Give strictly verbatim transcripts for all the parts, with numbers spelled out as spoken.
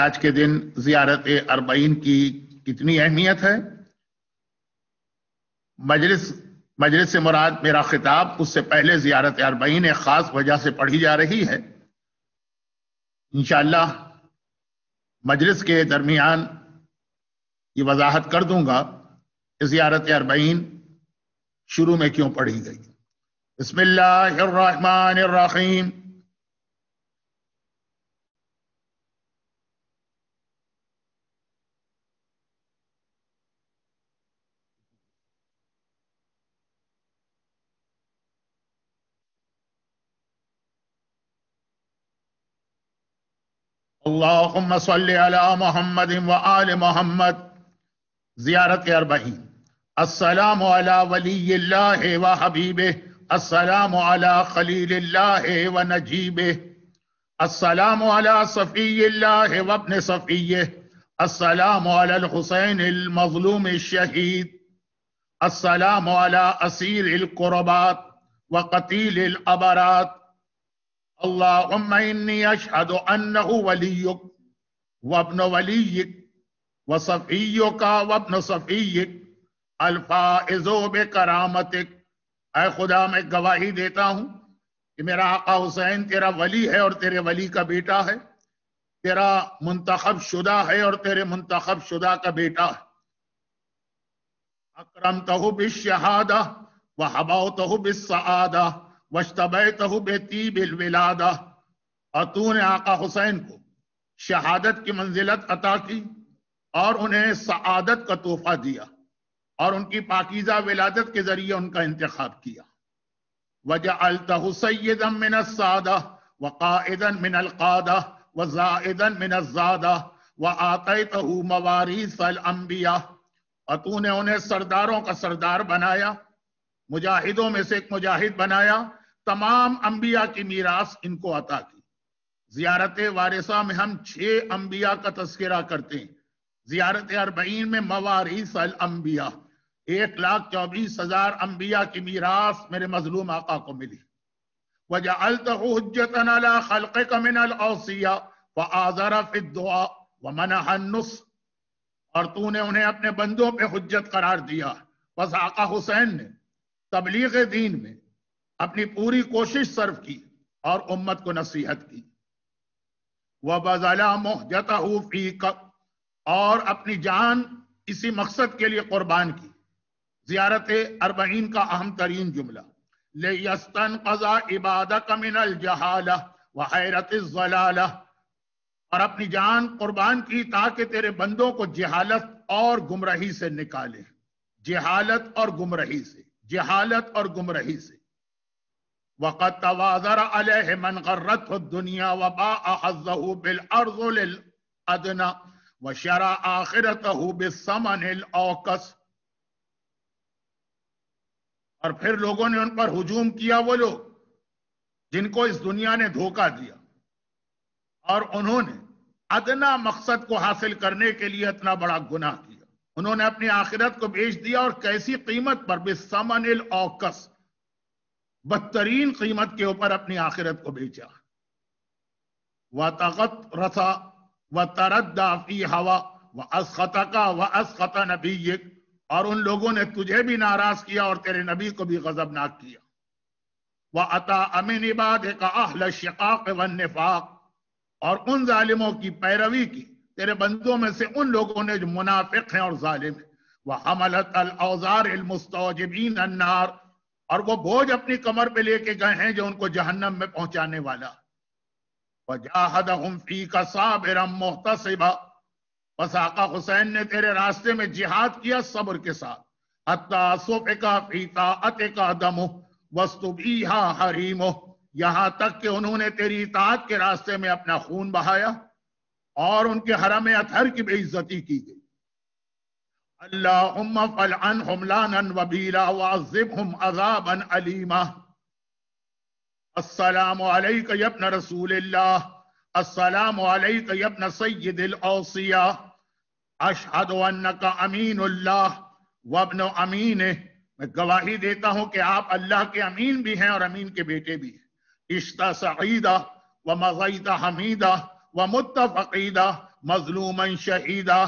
آج کے دن زیارت اربعین کی کتنی اہمیت ہے؟ مجلس مجلس سے مراد میرا خطاب، اس سے پہلے زیارت اربعین ایک خاص وجہ سے پڑھی جا رہی ہے۔ انشاءاللہ مجلس کے درمیان یہ وضاحت کر دوں گا کہ زیارت اربعین شروع میں کیوں پڑھی گئی۔ بسم اللہ الرحمن الرحیم۔ اللہم صلی علی محمد و آل محمد۔ زیارت اربعین۔ السلام علی ولی اللہ و حبیبہ، السلام علی خلیل اللہ و نجیبہ، السلام علی صفی اللہ و ابن صفیہ، السلام علی الحسین المظلوم الشہید، السلام علی اسیر القربات و قتیل الابرات۔ اللہم انی اشہد انہ ولیک وابن ولیک وصفیک وابن صفیک الفائز بکرامتک۔ اے خدا، میں گواہی دیتا ہوں کہ میرا آقا حسین تیرا ولی ہے اور تیرے ولی کا بیٹا ہے، تیرا منتخب شدہ ہے اور تیرے منتخب شدہ کا بیٹا ہے۔ اکرمتہ بالشہادہ وحبوتہ بالسعادہ واشتبیتہ بطیب الولادہ۔ اور تو نے آقا حسین کو شہادت کی منزلت عطا کی اور انہیں سعادت کا تحفہ دیا اور ان کی پاکیزہ ولادت کے ذریعے ان کا انتخاب کیا۔ وجعلتہ سیدا من السادہ وقائدا من القادہ وزائدا من الزادہ وآتیتہ مواریث الانبیاء۔ اور تو نے انہیں سرداروں کا سردار بنایا، مجاہدوں میں سے ایک مجاہد بنایا، تمام انبیاء کی میراث ان کو عطا کی۔ زیارت وارثہ میں ہم چھ انبیاء کا تذکرہ کرتے ہیں، زیارت اربعین میں مواریث الانبیاء، ایک لاکھ چوبیس ہزار انبیاء کی میراث میرے مظلوم آقا کو ملی۔ وَجَعَلْتَهُ حُجَّةً عَلَى خَلْقِكَ مِنَ الْأَوْصِيَّةِ فَآذَرَ فِي الدُّعَاءِ وَمَنَحَ النُّصْرَ۔ اور تو نے انہیں اپنے بندوں پہ حجت قرار دیا، بس آقا حسین نے تبلیغ دین میں اپنی پوری کوشش صرف کی اور امت کو نصیحت کی۔ وَبَذَلَ مُحْجَتَهُ فِيكَ، اور اپنی جان اسی مقصد کے لیے قربان کی۔ زیارت اربعین کا اہم ترین جملہ لِيَسْتَنْقَذَ عِبَادَكَ مِنَ الْجَهَالَةِ وَحَيْرَةِ الضَّلَالَةِ، اور اپنی جان قربان کی تاکہ تیرے بندوں کو جہالت اور گمراہی سے نکالے، جہالت اور گمراہی سے، جہالت اور گمراہی سے۔ وَقَدْ تَوَاذَرَ عَلَيْهِ مَنْ غَرَّتْهُ الدُّنْيَا وَبَاعَ حَظَّهُ بِالْأَرْضِ لِلْأَدْنَى وَشَرَى آخِرَتَهُ بِالثَّمَنِ الْأَوْقَسِ۔ اور پھر لوگوں نے ان پر ہجوم کیا، وہ لوگ جن کو اس دنیا نے دھوکہ دیا اور انہوں نے ادنا مقصد کو حاصل کرنے کے لیے اتنا بڑا گناہ کیا۔ انہوں نے اپنی آخرت کو بیچ دیا، اور کیسی قیمت پر؟ بِالثَّمَنِ الْأَوْقَسِ، بدترین قیمت کے اوپر اپنی آخرت کو بیچا۔ وَتَغَطْرَسَ وَتَرَدَّى فِي هَوَى وَأَسْخَطَكَ وَأَسْخَطَ نَبِيِّكَ، اور ان لوگوں نے تجھے بھی ناراض کیا اور تیرے نبی کو بھی غضبناک کیا۔ وَأَطَاعَ مِنْ عِبَادِكَ أَهْلَ الشِّقَاقِ وَالنِّفَاقِ، اور ان ظالموں کی پیروی کی تیرے بندوں میں سے ان لوگوں نے جو منافق ہیں اور ظالم ہیں۔ وَحَمَلَتْ الْأَوْزَارِ الْمُسْتَوْجِبِينَ النَّارِ، اور وہ بوجھ اپنی کمر پہ لے کے گئے ہیں جو ان کو جہنم میں پہنچانے والا۔ وَجَاهَدَهُمْ فِيكَ صَابِرًا مُحْتَسِبًا، بس آقا حسین نے تیرے راستے میں جہاد کیا صبر کے ساتھ۔ حَتَّى سُفِكَ فِي طَاعَتِكَ دَمُهُ وَاسْتُبِيحَ حَرِيمُهُ، یہاں تک کہ انہوں نے تیری اطاعت کے راستے میں اپنا خون بہایا اور ان کے حرم اطہر کی بے عزتی کی گئی۔ اللہم فَلْعَنْهُمْ لَعْنًا وَبِيلًا وَعَذِّبْهُمْ عَذَابًا عَلِيمًا۔ السلام علیکہ یا ابن رسول اللہ، السلام علیکہ یا ابن سید الاوصیاء، اشہد انک امین اللہ وابن امینہ، میں گواہی دیتا ہوں کہ آپ اللہ کے امین بھی ہیں اور امین کے بیٹے بھی ہیں۔ عشت سعیدہ ومضیت حمیدہ ومت فقیدہ مظلوما شہیدا،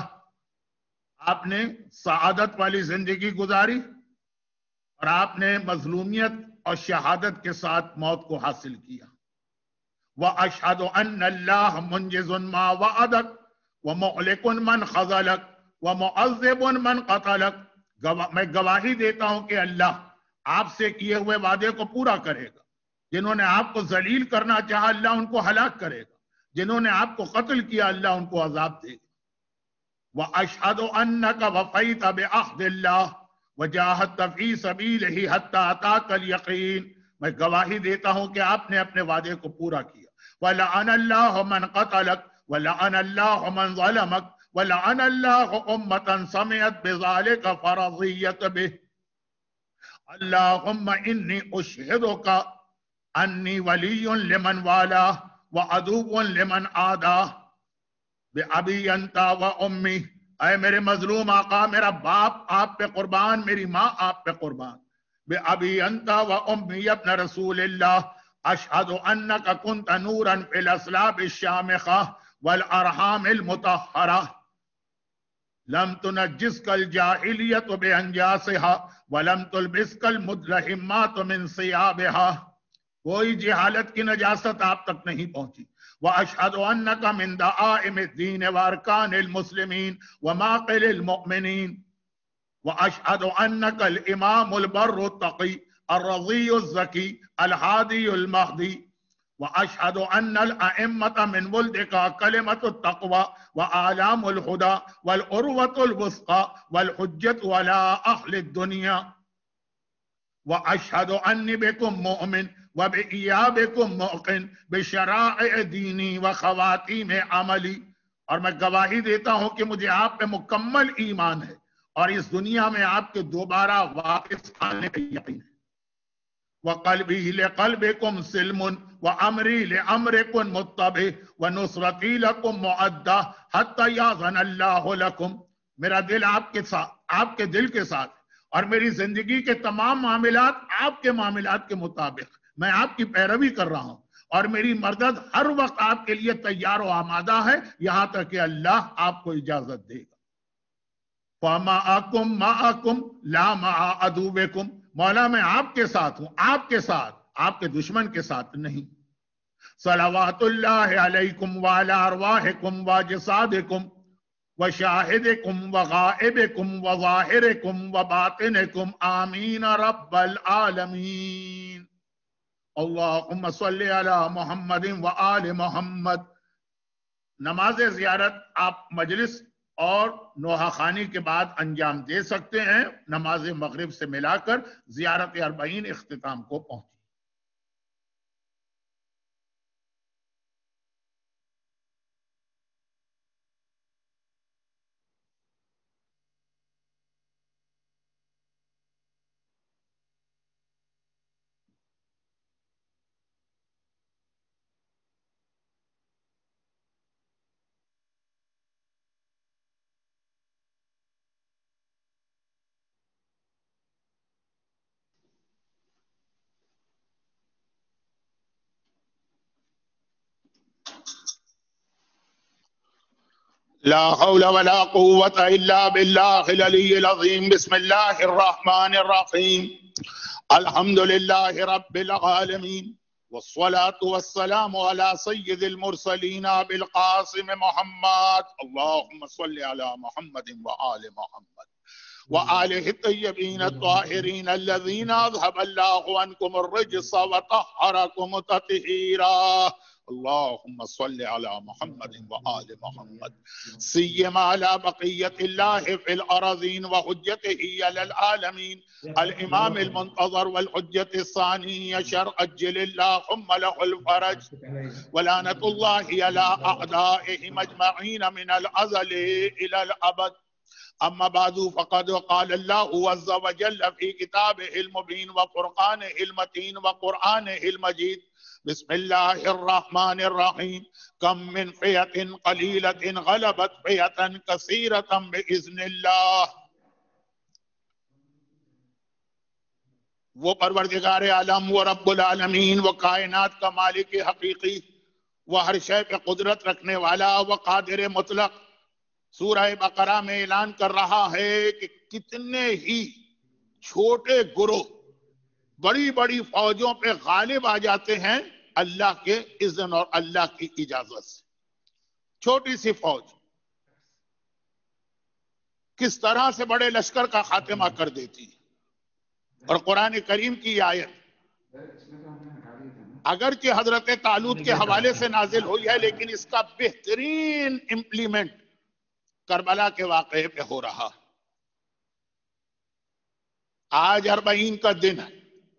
آپ نے سعادت والی زندگی گزاری اور آپ نے مظلومیت اور شہادت کے ساتھ موت کو حاصل کیا۔ وَأَشْهَدُ أَنَّ اللَّهَ مُنْجِزٌ مَا وَعَدَكَ وَمُعْلِقٌ مَنْ خَذَلَكَ وَمُعَذِّبٌ مَنْ قَتَلَكَ، میں گواہی دیتا ہوں کہ اللہ آپ سے کیے ہوئے وعدے کو پورا کرے گا۔ جنہوں نے آپ کو ذلیل کرنا چاہا اللہ ان کو ہلاک کرے گا، جنہوں نے آپ کو قتل کیا اللہ ان کو عذاب دے گا۔ وَأَشْهَدُ أَنَّكَ وَفَيْتَ بِعَهْدِ اللَّهِ وَجَاهَدتَ فِي سَبِيلِهِ حَتَّى أَتَاكَ الْيَقِينُ، میں گواہی دیتا ہوں کہ آپ نے اپنے وعدے کو پورا کیا۔ وَلَعَنَ اللَّهُ مَنْ قَتَلَكَ وَلَعَنَ اللَّهُ مَنْ ظَلَمَكَ وَلَعَنَ اللَّهُ أُمَّةً سَمِعَتْ بِذَلِكَ فَرَضِيَّتْ بِهِ اللَّهُمَّ إِنِّي أُشْهِدُكَ أَنِّي وَلِيٌّ لِمَنْ وَالَاهُ وَعَدُوٌّ لِمَنْ عَادَاهُ بِأَبِي أَنْتَ وَأُمِّي، اے میرے مظلوم آقا، میرا باپ آپ پہ قربان، میری ماں آپ پہ قربان۔ بِأَبِي أَنْتَ وَأُمِّي ابن رسول اللہ، أشهد أنك كنت نورا في الأسلاب الشامخة والأرحام المطهرة، لم تنجسك الجاهلية بأنجاسها ولم تلبسك المدلهمات من ثيابها، کوئی جہالت کی نجاست آپ تک نہیں پہنچی۔ وَأَشْهَدُ أَنَّكَ مِن دَعَائِمِ الدِّينِ وَأَرْكَانِ الْمُسْلِمِينَ وَمَاقِلِ الْمُؤْمِنِينَ، وَأَشْهَدُ أَنَّكَ الْإِمَامُ الْبَرُّ التَّقِيُّ الرَّضِيُّ الزَّكِيُّ الْهَادِيُّ الْمَهْدِيُّ، وَأَشْهَدُ أَنَّ الْأَئِمَّةَ مِنْ وُلْدِكَ كَلِمَةُ التَّقْوَى وَآلَامُ الْهُدَى وَالْعُرْوَةُ الْوُثْقَى وَالْحُجَّةُ عَلَىٰ أَهْلِ الدُّنْيَا، وَأَشْهَدُ أَنِّي بِكُمْ مُؤْمِنٌ وَبِإِيَابِكُمْ مُوقِنٌ بِشَرَائِعِ دِينِي وَخَوَاتِيمِ عَمَلِي، اور میں گواہی دیتا ہوں کہ مجھے آپ پہ مکمل ایمان ہے اور اس دنیا میں آپ کے دوبارہ واپس آنے کا یقین ہے۔ وَقَلْبِي لِقَلْبِكُمْ سِلْمٌ وَأَمْرِي لِأَمْرِكُمْ مُتَّبِعٌ وَنُصْرَتِي لَكُمْ مُعَدَّةٌ حَتَّى يَأْذَنَ اللَّهُ لَكُمْ، میرا دل آپ کے ساتھ، آپ کے دل کے ساتھ، اور میری زندگی کے تمام معاملات آپ کے معاملات کے مطابق، میں آپ کی پیروی کر رہا ہوں اور میری مدد ہر وقت آپ کے لیے تیار و آمادہ ہے یہاں تک کہ اللہ آپ کو اجازت دے گا۔ فَمَعَكُمْ مَعَكُمْ لَا مَعَ عَدُوِّكُمْ، مولا میں آپ کے ساتھ ہوں، آپ کے ساتھ، آپ کے دشمن کے ساتھ نہیں۔ صلوات اللہ علیکم وعلی ارواحکم واجسادکم وشاہدکم وغائبکم وظاہرکم وباطنکم آمین رب العالمین۔ اللہم صلی علی محمد وآل محمد۔ نماز زیارت آپ مجلس اور نوحہ خوانی کے بعد انجام دے سکتے ہیں، نماز مغرب سے ملا کر زیارت اربعین اختتام کو پہنچی۔ لا حول ولا قوة إلا بالله العلي العظيم۔ بسم الله الرحمن الرحيم، الحمد لله رب العالمين، والصلاة والسلام على سيد المرسلين بالقاسم محمد، اللهم صل على محمد وآل محمد وآله الطيبين الطاهرين الذين أذهب الله عنكم الرجس وطهركم تطهيرا، اللهم صل على محمد وآل محمد سيما على بقية الله في الأراضين وحجته على العالمين الإمام المنتظر والحجة الثانية شرع أجل اللهم له الفرج، ولعنة الله على أعدائهم أجمعين من الأزل إلى الأبد، أما بعد فقد قال الله عز وجل في كتابه المبين وفرقانه المتين وقرآنه المجيد، بسم الله الرحمن الرحيم، كم من فئة قليلة غلبت فئة كثيرة بإذن الله۔ وہ پروردگار عالم، وہ رب العالمین، وہ کائنات کا مالک حقیقی، وہ ہر شے پہ قدرت رکھنے والا، وہ قادر مطلق۔ سورہ بقرہ میں اعلان کر رہا ہے کہ کتنے ہی چھوٹے گروہ بڑی بڑی فوجوں پہ غالب آ جاتے ہیں اللہ کے اذن اور اللہ کی اجازت سے۔ چھوٹی سی فوج کس طرح سے بڑے لشکر کا خاتمہ کر دیتی ہے۔ اور قرآن کریم کی آیت اگرچہ حضرت طالوت کے حوالے سے نازل ہوئی ہے، لیکن اس کا بہترین امپلیمنٹ کربلا کے واقعے پہ ہو رہا۔ آج اربعین کا دن ہے۔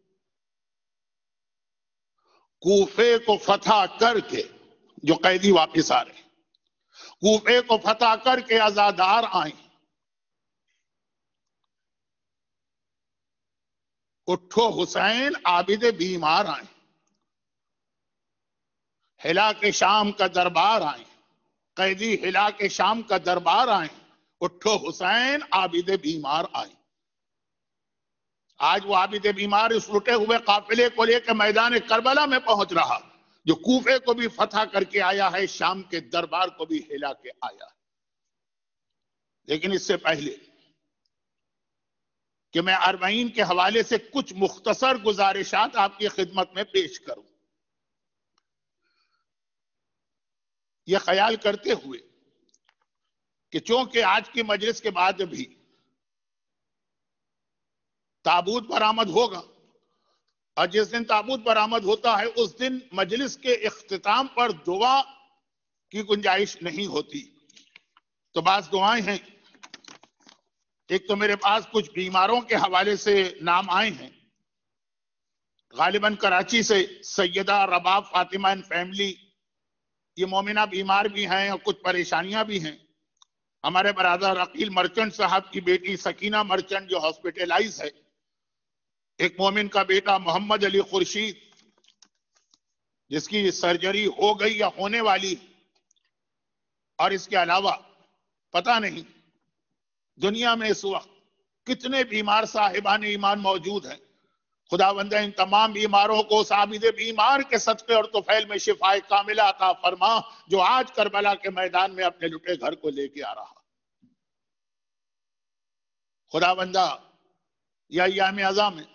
کوفے کو فتح کر کے جو قیدی واپس آ رہے، کوفے کو فتح کر کے آزادار آئیں۔ اٹھو حسین عابد بیمار آئیں، ہلا کے شام کا دربار آئیں، قیدی ہلا کے شام کا دربار آئیں، اٹھو حسین عابد بیمار آئیں۔ آج وہ عابد بیمار اس لٹے ہوئے قافلے کو لے کے میدان کربلا میں پہنچ رہا، جو کوفے کو بھی فتح کر کے آیا ہے، شام کے دربار کو بھی ہلا کے آیا۔ لیکن اس سے پہلے کہ میں اربعین کے حوالے سے کچھ مختصر گزارشات آپ کی خدمت میں پیش کروں، یہ خیال کرتے ہوئے کہ چونکہ آج کی مجلس کے بعد بھی تابوت برآمد ہوگا، اور جس دن تابوت برآمد ہوتا ہے اس دن مجلس کے اختتام پر دعا کی گنجائش نہیں ہوتی، تو بعض دعائیں ہیں۔ ایک تو میرے پاس کچھ بیماروں کے حوالے سے نام آئے ہیں، غالباً کراچی سے سیدہ رباب فاطمہ اینڈ فیملی، یہ مومنہ بیمار بھی ہیں اور کچھ پریشانیاں بھی ہیں۔ ہمارے برادر عقیل مرچنٹ صاحب کی بیٹی سکینہ مرچنٹ جو ہاسپٹلائز ہے، ایک مومن کا بیٹا محمد علی خورشید جس کی سرجری ہو گئی یا ہونے والی، اور اس کے علاوہ پتہ نہیں دنیا میں اس وقت کتنے بیمار صاحبان ایمان موجود ہیں۔ خداوندہ ان تمام بیماروں کو اس عابد بیمار کے صدقے اور طفیل میں شفائے کاملہ عطا فرما جو آج کربلا کے میدان میں اپنے لٹے گھر کو لے کے آ رہا۔ خداوندہ یا ایام ازاں میں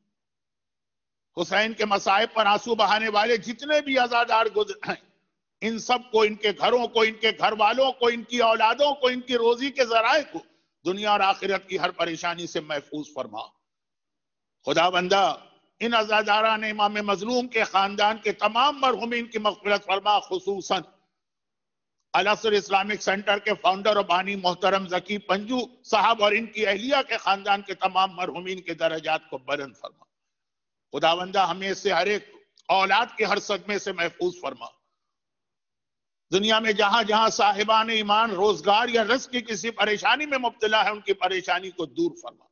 حسین کے مصائب پر آنسو بہانے والے جتنے بھی عزادار گزر ہیں، ان سب کو، ان کے گھروں کو، ان کے گھر والوں کو، ان کی اولادوں کو، ان کی روزی کے ذرائع کو دنیا اور آخرت کی ہر پریشانی سے محفوظ فرما۔ خداوندہ ان عزاداران امام مظلوم کے خاندان کے تمام مرحومین کی مغفرت فرما، خصوصاً الاسر اسلامک سینٹر کے فاؤنڈر اور بانی محترم ذکی پنجو صاحب اور ان کی اہلیہ کے خاندان کے تمام مرحومین کے درجات کو بلند فرما۔ خداوندہ ہمیں سے ہر ایک اولاد کے ہر صدمے سے محفوظ فرما۔ دنیا میں جہاں جہاں صاحبان ایمان روزگار یا رزق کی کسی پریشانی میں مبتلا ہے، ان کی پریشانی کو دور فرما۔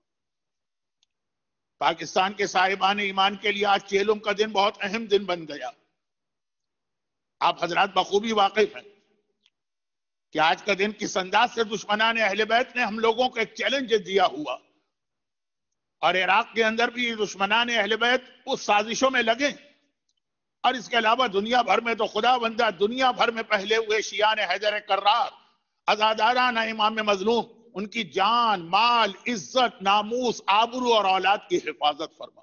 پاکستان کے صاحبان ایمان کے لیے آج چیلم کا دن بہت اہم دن بن گیا۔ آپ حضرات بخوبی واقف ہیں کہ آج کا دن کس انداز سے دشمنان اہل بیت نے ہم لوگوں کو ایک چیلنج دیا ہوا، اور عراق کے اندر بھی دشمنان اہل بیت اس سازشوں میں لگے، اور اس کے علاوہ دنیا بھر میں تو خداوندہ دنیا بھر میں پہلے ہوئے شیعان حیدر کرار، عزاداران امام مظلوم، ان کی جان، مال، عزت، ناموس، آبرو اور اولاد کی حفاظت فرما۔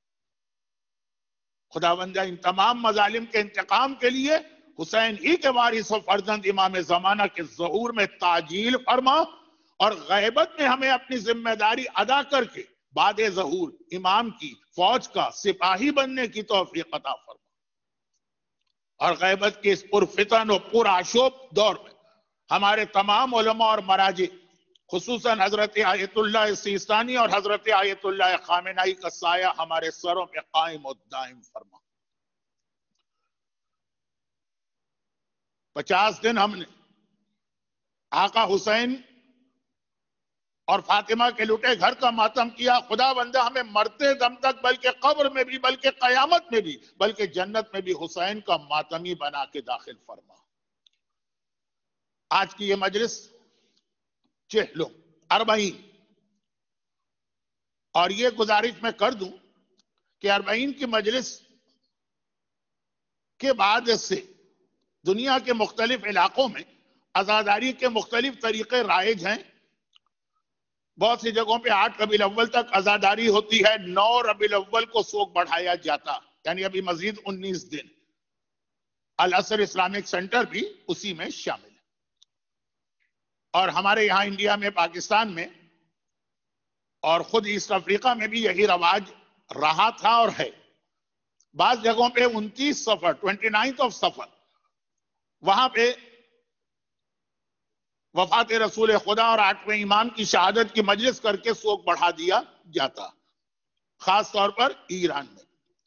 خداوندہ ان تمام مظالم کے انتقام کے لیے حسین ہی کے وارث و فرزند امام زمانہ کے ظہور میں تعجیل فرما، اور غیبت میں ہمیں اپنی ذمہ داری ادا کر کے بعد ظہور امام کی فوج کا سپاہی بننے کی توفیق عطا فرما۔ اور غیبت کے اس پرفتن و پرآشوب دور میں ہمارے تمام علماء اور مراجع، خصوصاً حضرت آیت اللہ سیستانی اور حضرت آیت اللہ خامنائی کا سایہ ہمارے سروں پہ قائم و دائم فرما۔ پچاس دن ہم نے آقا حسین اور فاطمہ کے لٹے گھر کا ماتم کیا۔ خدا بندہ ہمیں مرتے دم تک، بلکہ قبر میں بھی، بلکہ قیامت میں بھی، بلکہ جنت میں بھی حسین کا ماتمی بنا کے داخل فرما۔ آج کی یہ مجلس چہلو اربعین، اور یہ گزارش میں کر دوں کہ اربعین کی مجلس کے بعد سے دنیا کے مختلف علاقوں میں عزاداری کے مختلف طریقے رائج ہیں. بہت سی جگہوں پہ آٹھ ربیع الاول تک عزاداری ہوتی ہے، نو ربیع الاول کو سوگ بڑھایا جاتا، یعنی ابھی مزید انیس دن. الاسر اسلامک سینٹر بھی اسی میں شامل ہے. اور ہمارے یہاں انڈیا میں، پاکستان میں اور خود ایسٹ افریقہ میں بھی یہی رواج رہا تھا اور ہے. بعض جگہوں پہ انتیس سفر ٹوینٹی نائنتھ آف سفر وہاں پہ وفات رسول خدا اور آٹھویں امام کی شہادت کی مجلس کر کے سوگ بڑھا دیا جاتا، خاص طور پر ایران میں.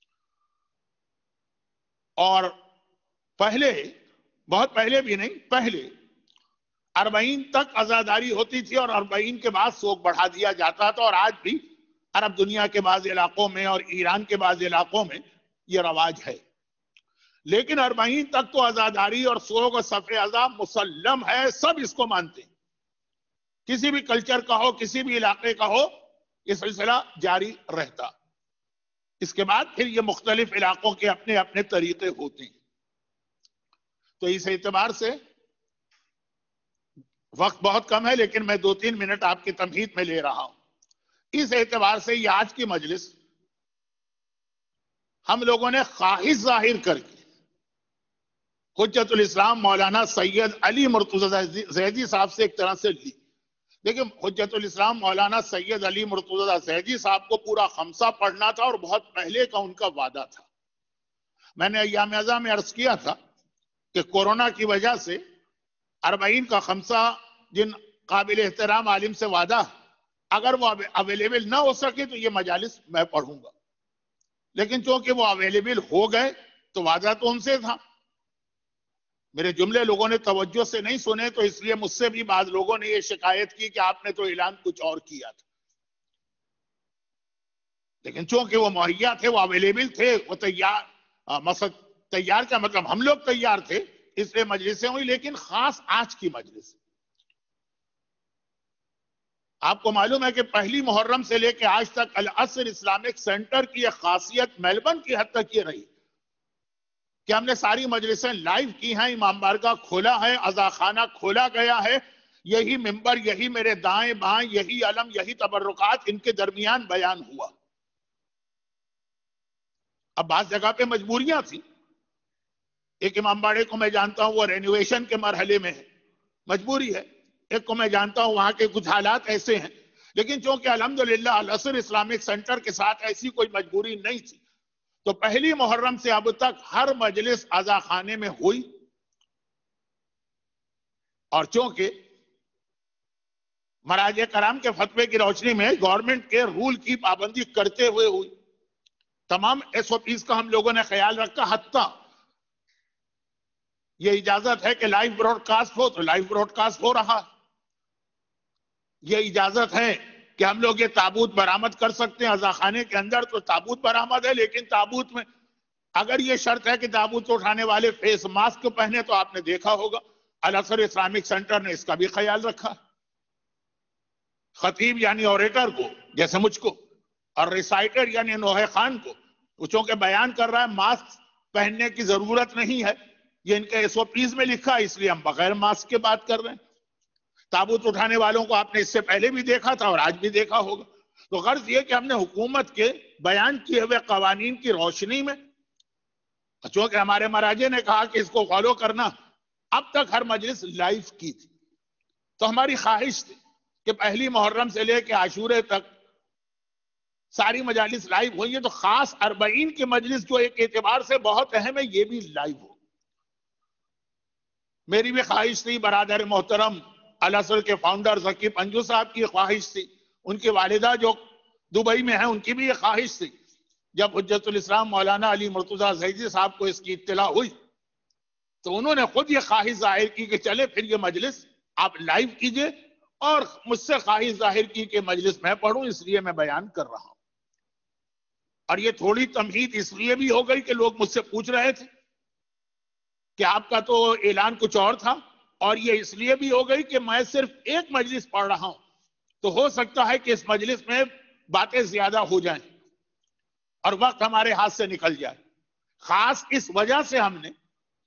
اور پہلے، بہت پہلے بھی نہیں، پہلے اربعین تک عزاداری ہوتی تھی اور اربعین کے بعد سوگ بڑھا دیا جاتا تھا. اور آج بھی عرب دنیا کے بعض علاقوں میں اور ایران کے بعض علاقوں میں یہ رواج ہے. لیکن اربعین تک تو عزاداری اور سوگ اور صفح عزا مسلم ہے، سب اس کو مانتے ہیں. کسی بھی کلچر کا ہو، کسی بھی علاقے کا ہو، یہ سلسلہ جاری رہتا. اس کے بعد پھر یہ مختلف علاقوں کے اپنے اپنے طریقے ہوتے ہیں. تو اس اعتبار سے وقت بہت کم ہے، لیکن میں دو تین منٹ آپ کی تمہید میں لے رہا ہوں. اس اعتبار سے یہ آج کی مجلس ہم لوگوں نے خواہش ظاہر کر کے حجت الاسلام مولانا سید علی مرتضی زیدی صاحب سے ایک طرح سے لی. دیکھیں، حجت الاسلام مولانا سید علی مرتضی زیدی صاحب کو پورا خمسہ پڑھنا تھا اور بہت پہلے کا ان کا وعدہ تھا. میں نے ایام ازاں میں عرض کیا تھا کہ کورونا کی وجہ سے اربعین کا خمسہ جن قابل احترام عالم سے وعدہ، اگر وہ اویلیبل نہ ہو سکے تو یہ مجالس میں پڑھوں گا. لیکن چونکہ وہ اویلیبل ہو گئے تو وعدہ تو ان سے تھا. میرے جملے لوگوں نے توجہ سے نہیں سنے، تو اس لیے مجھ سے بھی بعض لوگوں نے یہ شکایت کی کہ آپ نے تو اعلان کچھ اور کیا تھا. لیکن چونکہ وہ مہیا تھے، وہ اویلیبل تھے، وہ تیار، مقصد تیار کا مطلب ہم لوگ تیار تھے، اس لیے مجلسیں ہوئی. لیکن خاص آج کی مجلس، آپ کو معلوم ہے کہ پہلی محرم سے لے کے آج تک الاسر اسلامک سینٹر کی یہ خاصیت میلبن کی حد تک یہ رہی کہ ہم نے ساری مجلسیں لائیو کی ہیں. امام بارگاہ کھولا ہے، عزا خانہ کھولا گیا ہے، یہی ممبر، یہی میرے دائیں بائیں، یہی علم، یہی تبرکات، ان کے درمیان بیان ہوا. اب بعض جگہ پہ مجبوریاں تھیں. ایک امام باڑے کو میں جانتا ہوں، وہ رینوویشن کے مرحلے میں ہے، مجبوری ہے. ایک کو میں جانتا ہوں وہاں کے کچھ حالات ایسے ہیں. لیکن چونکہ الحمدللہ الاسر اسلامک سینٹر کے ساتھ ایسی کوئی مجبوری نہیں تھی، تو پہلی محرم سے اب تک ہر مجلس عزا خانے میں ہوئی. اور چونکہ مراجع کرام کے فتوے کی روشنی میں گورنمنٹ کے رول کی پابندی کرتے ہوئے ہوئی، تمام ایس او پیز کا ہم لوگوں نے خیال رکھا. حتیٰ یہ اجازت ہے کہ لائیو براڈ کاسٹ ہو تو لائیو براڈ کاسٹ ہو رہا. یہ اجازت ہے کہ ہم لوگ یہ تابوت برآمد کر سکتے ہیں عزا خانے کے اندر، تو تابوت برآمد ہے. لیکن تابوت میں اگر یہ شرط ہے کہ تابوت اٹھانے والے فیس ماسک پہنے، تو آپ نے دیکھا ہوگا الاسر اسلامک سینٹر نے اس کا بھی خیال رکھا. خطیب یعنی اوریٹر کو، جیسے مجھ کو، اور ریسائٹر یعنی نوحہ خان کو، چونکہ بیان کر رہا ہے ماسک پہننے کی ضرورت نہیں ہے، یہ ان کے ایس او پیز میں لکھا، اس لیے ہم بغیر ماسک کے بات کر رہے ہیں. تابوت اٹھانے والوں کو آپ نے اس سے پہلے بھی دیکھا تھا اور آج بھی دیکھا ہوگا. تو غرض یہ کہ ہم نے حکومت کے بیان کیے ہوئے قوانین کی روشنی میں، چونکہ ہمارے مراجع نے کہا کہ اس کو فالو کرنا، اب تک ہر مجلس لائیو کی تھی. تو ہماری خواہش تھی کہ پہلی محرم سے لے کے عاشورے تک ساری مجالس لائیو ہوئی ہیں، تو خاص اربعین کی مجلس جو ایک اعتبار سے بہت اہم ہے، یہ بھی لائیو ہو. میری بھی خواہش تھی، برادر محترم الاسر کے فاؤنڈر ذکی پنجو صاحب کی خواہش تھی، ان کی والدہ جو دبئی میں ہیں ان کی بھی یہ خواہش تھی. جب حجت الاسلام مولانا علی مرتضی زیدی صاحب کو اس کی اطلاع ہوئی تو انہوں نے خود یہ خواہش ظاہر کی کہ چلے پھر یہ مجلس آپ لائیو کیجئے، اور مجھ سے خواہش ظاہر کی کہ مجلس میں پڑھوں، اس لیے میں بیان کر رہا ہوں. اور یہ تھوڑی تمہید اس لیے بھی ہو گئی کہ لوگ مجھ سے پوچھ رہے تھے کہ آپ کا تو اعلان کچھ اور تھا، اور یہ اس لیے بھی ہو گئی کہ میں صرف ایک مجلس پڑھ رہا ہوں، تو ہو سکتا ہے کہ اس مجلس میں باتیں زیادہ ہو جائیں اور وقت ہمارے ہاتھ سے نکل جائے. خاص اس وجہ سے ہم نے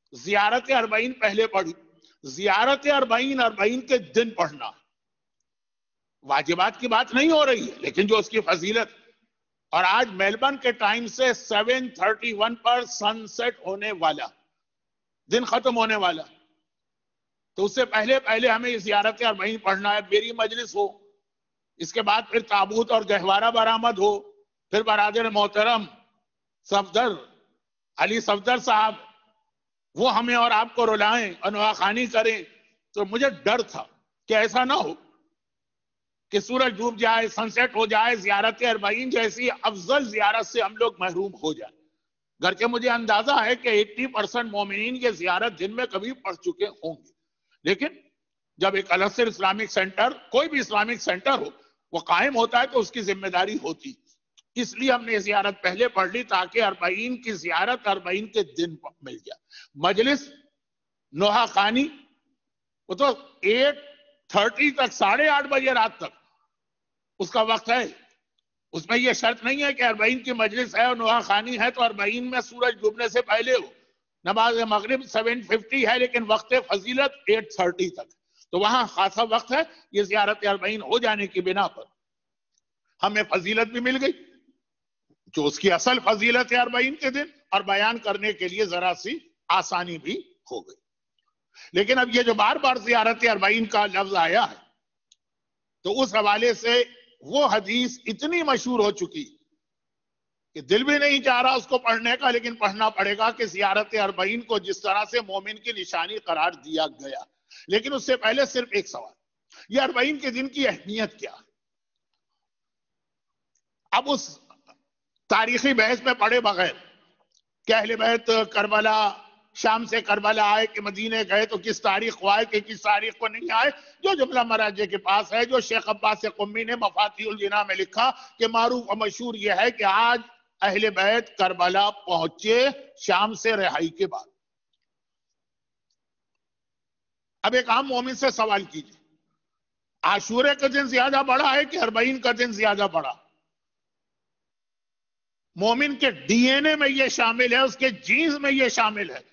زیارت اربعین پہلے پڑھی. زیارت اربعین اربعین کے دن پڑھنا واجبات کی بات نہیں ہو رہی ہے، لیکن جو اس کی فضیلت. اور آج میلبرن کے ٹائم سے سیون تھرٹی ون پر سن سیٹ ہونے والا، دن ختم ہونے والا، تو اس سے پہلے پہلے ہمیں زیارت اربعین پڑھنا ہے. میری مجلس ہو، اس کے بعد پھر تابوت اور گہوارہ برآمد ہو، پھر برادر محترم صفدر علی صفدر صاحب وہ ہمیں اور آپ کو رلائیں اور نواخوانی کریں. تو مجھے ڈر تھا کہ ایسا نہ ہو کہ سورج ڈوب جائے، سن سیٹ ہو جائے، زیارت اربعین جیسی افضل زیارت سے ہم لوگ محروم ہو جائیں. گرچہ مجھے اندازہ ہے کہ اسی پرسنٹ مومنین یہ زیارت دن میں کبھی پڑھ چکے ہوں گے، لیکن جب ایک الحسر اسلامک سینٹر، کوئی بھی اسلامک سینٹر ہو، وہ قائم ہوتا ہے تو اس کی ذمہ داری ہوتی. اس لیے ہم نے زیارت پہلے پڑھ لی تاکہ اربعین کی زیارت اربعین کے دن مل جائے. مجلس نوحہ خانی وہ تو ایٹ تھرٹی تک، ساڑھے آٹھ بجے رات تک اس کا وقت ہے. اس میں یہ شرط نہیں ہے کہ اربعین کی مجلس ہے اور نوحہ خانی ہے تو اربعین میں سورج ڈوبنے سے پہلے ہو. نماز مغرب سیون ففٹی ہے لیکن وقت فضیلت ایٹ تھرٹی تک، تو وہاں خاصا وقت ہے. یہ زیارت اربعین ہو جانے کی بنا پر ہمیں فضیلت بھی مل گئی، جو اس کی اصل فضیلت ہے اربعین کے دن، اور بیان کرنے کے لیے ذرا سی آسانی بھی ہو گئی. لیکن اب یہ جو بار بار زیارت اربعین کا لفظ آیا ہے تو اس حوالے سے وہ حدیث اتنی مشہور ہو چکی کہ دل بھی نہیں چاہ رہا اس کو پڑھنے کا، لیکن پڑھنا پڑے گا کہ زیارت اربعین کو جس طرح سے مومن کی نشانی قرار دیا گیا. لیکن اس سے پہلے صرف ایک سوال، یہ اربعین کے دن کی اہمیت کیا ہے؟ اب اس تاریخی بحث میں پڑے بغیر کہ اہل بیت کربلا، شام سے کربلا آئے کہ مدینے گئے تو کس تاریخ کو آئے کہ کس تاریخ کو نہیں آئے، جو جملہ مراجع کے پاس ہے، جو شیخ عباس قمی نے مفاتیح الجناح میں لکھا کہ معروف و مشہور یہ ہے کہ آج اہل بیت کربلا پہنچے شام سے رہائی کے بعد. اب ایک عام مومن سے سوال کیجئے، عاشورے کا دن زیادہ بڑا ہے کہ اربعین کا دن زیادہ بڑا؟ مومن کے ڈی این اے میں یہ شامل ہے، اس کے جینز میں یہ شامل ہے.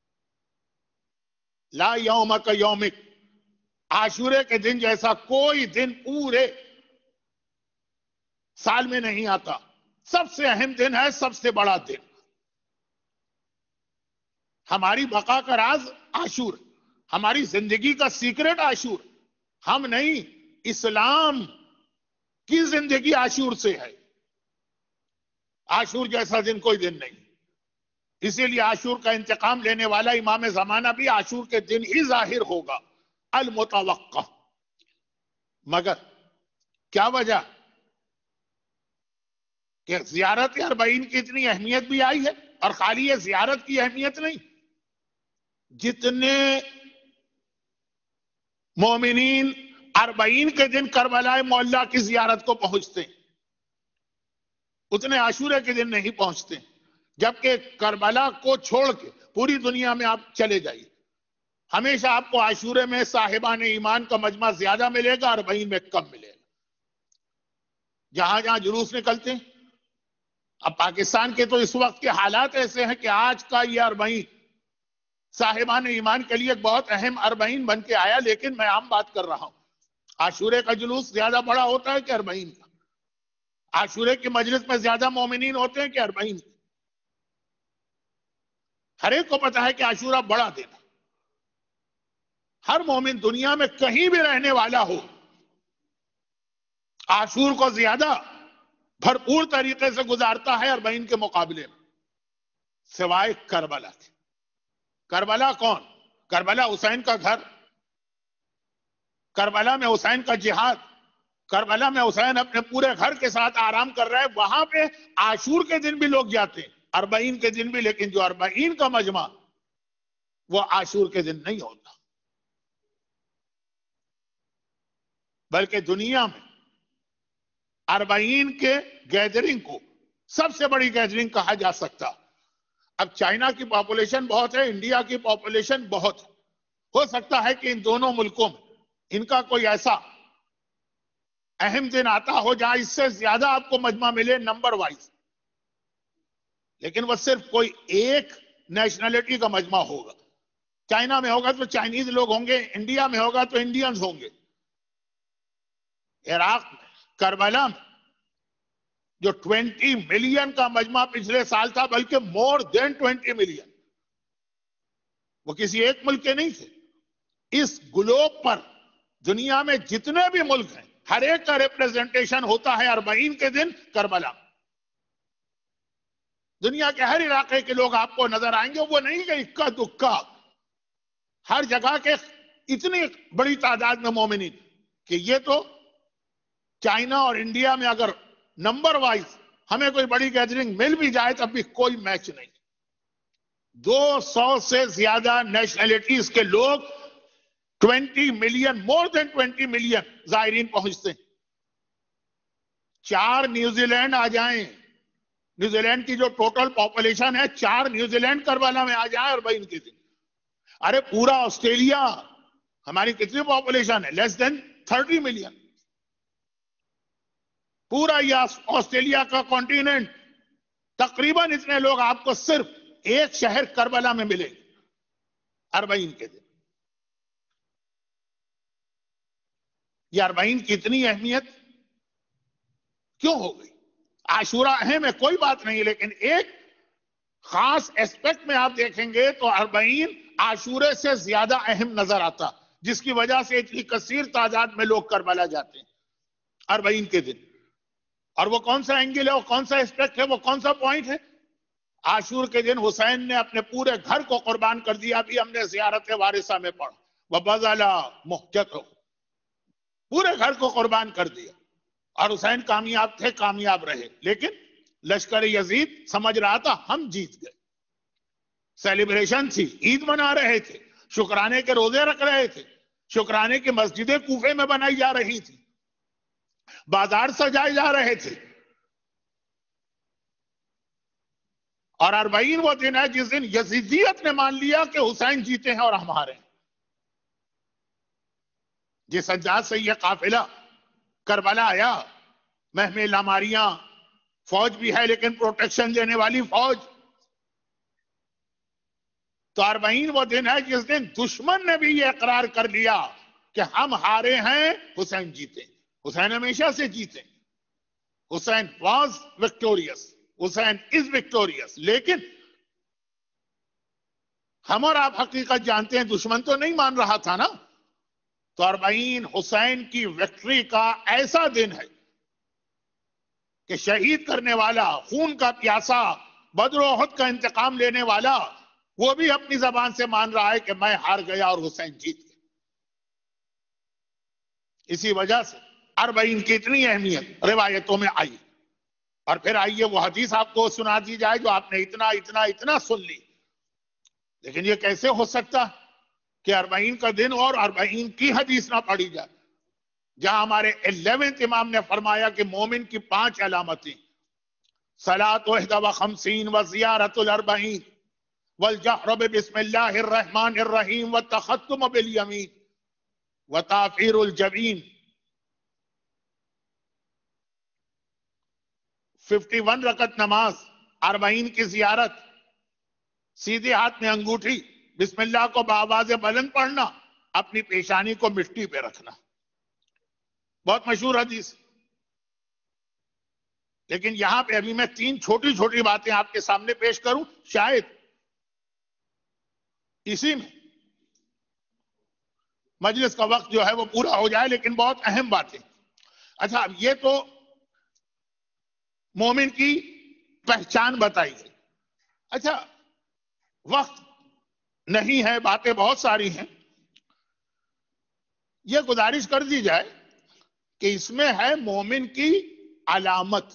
لا یوم کا یومک، عاشورے کے دن جیسا کوئی دن پورے سال میں نہیں آتا. سب سے اہم دن ہے، سب سے بڑا دن. ہماری بقا کا راز عاشور، ہماری زندگی کا سیکرٹ عاشور. ہم نہیں، اسلام کی زندگی عاشور سے ہے. عاشور جیسا دن کوئی دن نہیں. اسی لیے عاشور کا انتقام لینے والا امام زمانہ بھی عاشور کے دن ہی ظاہر ہوگا، المتوقع. مگر کیا وجہ کہ زیارت اربعین کی اتنی اہمیت بھی آئی ہے؟ اور خالی یہ زیارت کی اہمیت نہیں، جتنے مومنین اربعین کے دن کربلا معلیٰ کی زیارت کو پہنچتے ہیں اتنے عاشورے کے دن نہیں پہنچتے. جبکہ کربلا کو چھوڑ کے پوری دنیا میں آپ چلے جائیے، ہمیشہ آپ کو عاشورے میں صاحبان ایمان کا مجمع زیادہ ملے گا، اربعین میں کم ملے گا. جہاں جہاں جلوس نکلتے ہیں، اب پاکستان کے تو اس وقت کے حالات ایسے ہیں کہ آج کا یہ اربعین صاحبان ایمان کے لیے ایک بہت اہم اربعین بن کے آیا. لیکن میں عام بات کر رہا ہوں، عاشورے کا جلوس زیادہ بڑا ہوتا ہے کہ اربعین کا؟ عاشورے کی مجلس میں زیادہ مومنین ہوتے ہیں کہ اربعین؟ ہر ایک کو پتا ہے کہ عاشورہ بڑا دن ہے. ہر مومن دنیا میں کہیں بھی رہنے والا ہو، عاشور کو زیادہ بھرپور طریقے سے گزارتا ہے اربعین کے مقابلے میں، سوائے کربلا کے. کربلا کون؟ کربلا حسین کا گھر، کربلا میں حسین کا جہاد، کربلا میں حسین اپنے پورے گھر کے ساتھ آرام کر رہے ہیں. وہاں پہ عاشور کے دن بھی لوگ جاتے ہیں، اربعین کے دن بھی، لیکن جو اربعین کا مجمع وہ عاشور کے دن نہیں ہوتا. بلکہ دنیا میں اربعین کے گیدرنگ کو سب سے بڑی گیدرنگ کہا جا سکتا. اب چائنا کی پاپولیشن بہت ہے، انڈیا کی پاپولیشن بہت ہے. ہو سکتا ہے کہ ان دونوں ملکوں میں ان کا کوئی ایسا اہم دن آتا ہو جہاں اس سے زیادہ آپ کو مجمع ملے نمبر وائز، لیکن وہ صرف کوئی ایک نیشنلٹی کا مجمع ہوگا. چائنا میں ہوگا تو چائنیز لوگ ہوں گے، انڈیا میں ہوگا تو انڈینز ہوں گے. عراق میں کربلا میں جو ٹوینٹی ملین کا مجمع پچھلے سال تھا، بلکہ مور دین ٹوینٹی ملین، وہ کسی ایک ملک کے نہیں تھے. اس گلوب پر دنیا میں جتنے بھی ملک ہیں ہر ایک کا ریپریزنٹیشن ہوتا ہے اربعین کے دن کربلا. دنیا کے ہر علاقے کے لوگ آپ کو نظر آئیں گے. وہ نہیں کہ اکا دکا، ہر جگہ کے اتنی بڑی تعداد میں مومنین کہ یہ تو چائنا اور انڈیا میں اگر نمبر وائز ہمیں کوئی بڑی گیدرنگ مل بھی جائے تب بھی کوئی میچ نہیں. دو سو سے زیادہ نیشنلٹیز کے لوگ، twenty million, more than twenty million زائرین پہنچتے ہیں. چار نیوزی لینڈ آ جائیں، نیوزی لینڈ کی جو ٹوٹل پاپولیشن ہے، چار نیوزی لینڈ کربلا میں آ جائیں اربعین کے دن. ارے پورا آسٹریلیا، ہماری کتنی پاپولیشن ہے؟ Less than thirty million. پورا یہ آسٹریلیا کا کانٹیننٹ، تقریباً اتنے لوگ آپ کو صرف ایک شہر کربلا میں ملے گے اربعین کے دن. یہ اربعین کی اتنی اہمیت کیوں ہو گئی؟ عاشورہ اہم ہے، کوئی بات نہیں، لیکن ایک خاص ایسپیکٹ میں آپ دیکھیں گے تو اربعین عاشورے سے زیادہ اہم نظر آتا، جس کی وجہ سے اتنی کثیر تعداد میں لوگ کربلا جاتے ہیں اربعین کے دن. اور وہ کون سا اینگل ہے، وہ کون سا ایسپیکٹ ہے، وہ کون سا پوائنٹ ہے؟ عاشور کے دن حسین نے اپنے پورے گھر کو قربان کر دیا. ابھی ہم نے زیارت وارثہ میں پڑھا، وَبَذَلَ مُحْجَتَهُ، پورے گھر کو قربان کر دیا. اور حسین کامیاب تھے، کامیاب رہے. لیکن لشکر یزید سمجھ رہا تھا ہم جیت گئے. سیلیبریشن تھی، عید منا رہے تھے، شکرانے کے روزے رکھ رہے تھے، شکرانے کی مسجدیں کوفے میں بنائی جا رہی تھی، بازار سجائے جا رہے تھے. اور اربعین وہ دن ہے جس دن یزیدیت نے مان لیا کہ حسین جیتے ہیں اور ہمارے ہیں. جس سجاد سے یہ قافلہ کربلا آیا، مہم لاماریاں، فوج بھی ہے لیکن پروٹیکشن دینے والی فوج. تو اربعین وہ دن ہے جس دن دشمن نے بھی یہ اقرار کر لیا کہ ہم ہارے ہیں، حسین جیتے. حسین ہمیشہ سے جیتے. Hussain was victorious, Hussain is victorious. لیکن ہم اور آپ حقیقت جانتے ہیں دشمن تو نہیں مان رہا تھا نا. تو اربعین حسین کی وکٹری کا ایسا دن ہے کہ شہید کرنے والا، خون کا پیاسا، بدر و احد کا انتقام لینے والا، وہ بھی اپنی زبان سے مان رہا ہے کہ میں ہار گیا اور حسین جیت گیا. اسی وجہ سے اربعین کی اتنی اہمیت روایتوں میں آئی. اور پھر آئیے وہ حدیث آپ کو سنا دی جائے جو آپ نے اتنا اتنا اتنا سن لی. لیکن یہ کیسے ہو سکتا کہ اربعین کا دن اور اربعین کی حدیث نہ پڑھی جائے، جہاں ہمارے الیونتھ امام نے فرمایا کہ مومن کی پانچ علامتیں، صلاۃ احد و خمسین و زیارت الاربعین والجہر بسم اللہ الرحمن الرحیم والتختم بالیمین وتعفیر الجبین. ففٹی ون رکعت نماز، اربعین کی زیارت، سیدھے ہاتھ میں انگوٹھی، بسم اللہ کو بآواز بلند پڑھنا، اپنی پیشانی کو مٹی پہ رکھنا. بہت مشہور حدیث. لیکن یہاں پہ ابھی میں تین چھوٹی چھوٹی باتیں آپ کے سامنے پیش کروں، شاید اسی میں مجلس کا وقت جو ہے وہ پورا ہو جائے، لیکن بہت اہم باتیں. اچھا، یہ تو مومن کی پہچان بتائی گئی. اچھا، وقت نہیں ہے، باتیں بہت ساری ہیں. یہ گزارش کر دی جائے کہ اس میں ہے مومن کی علامت،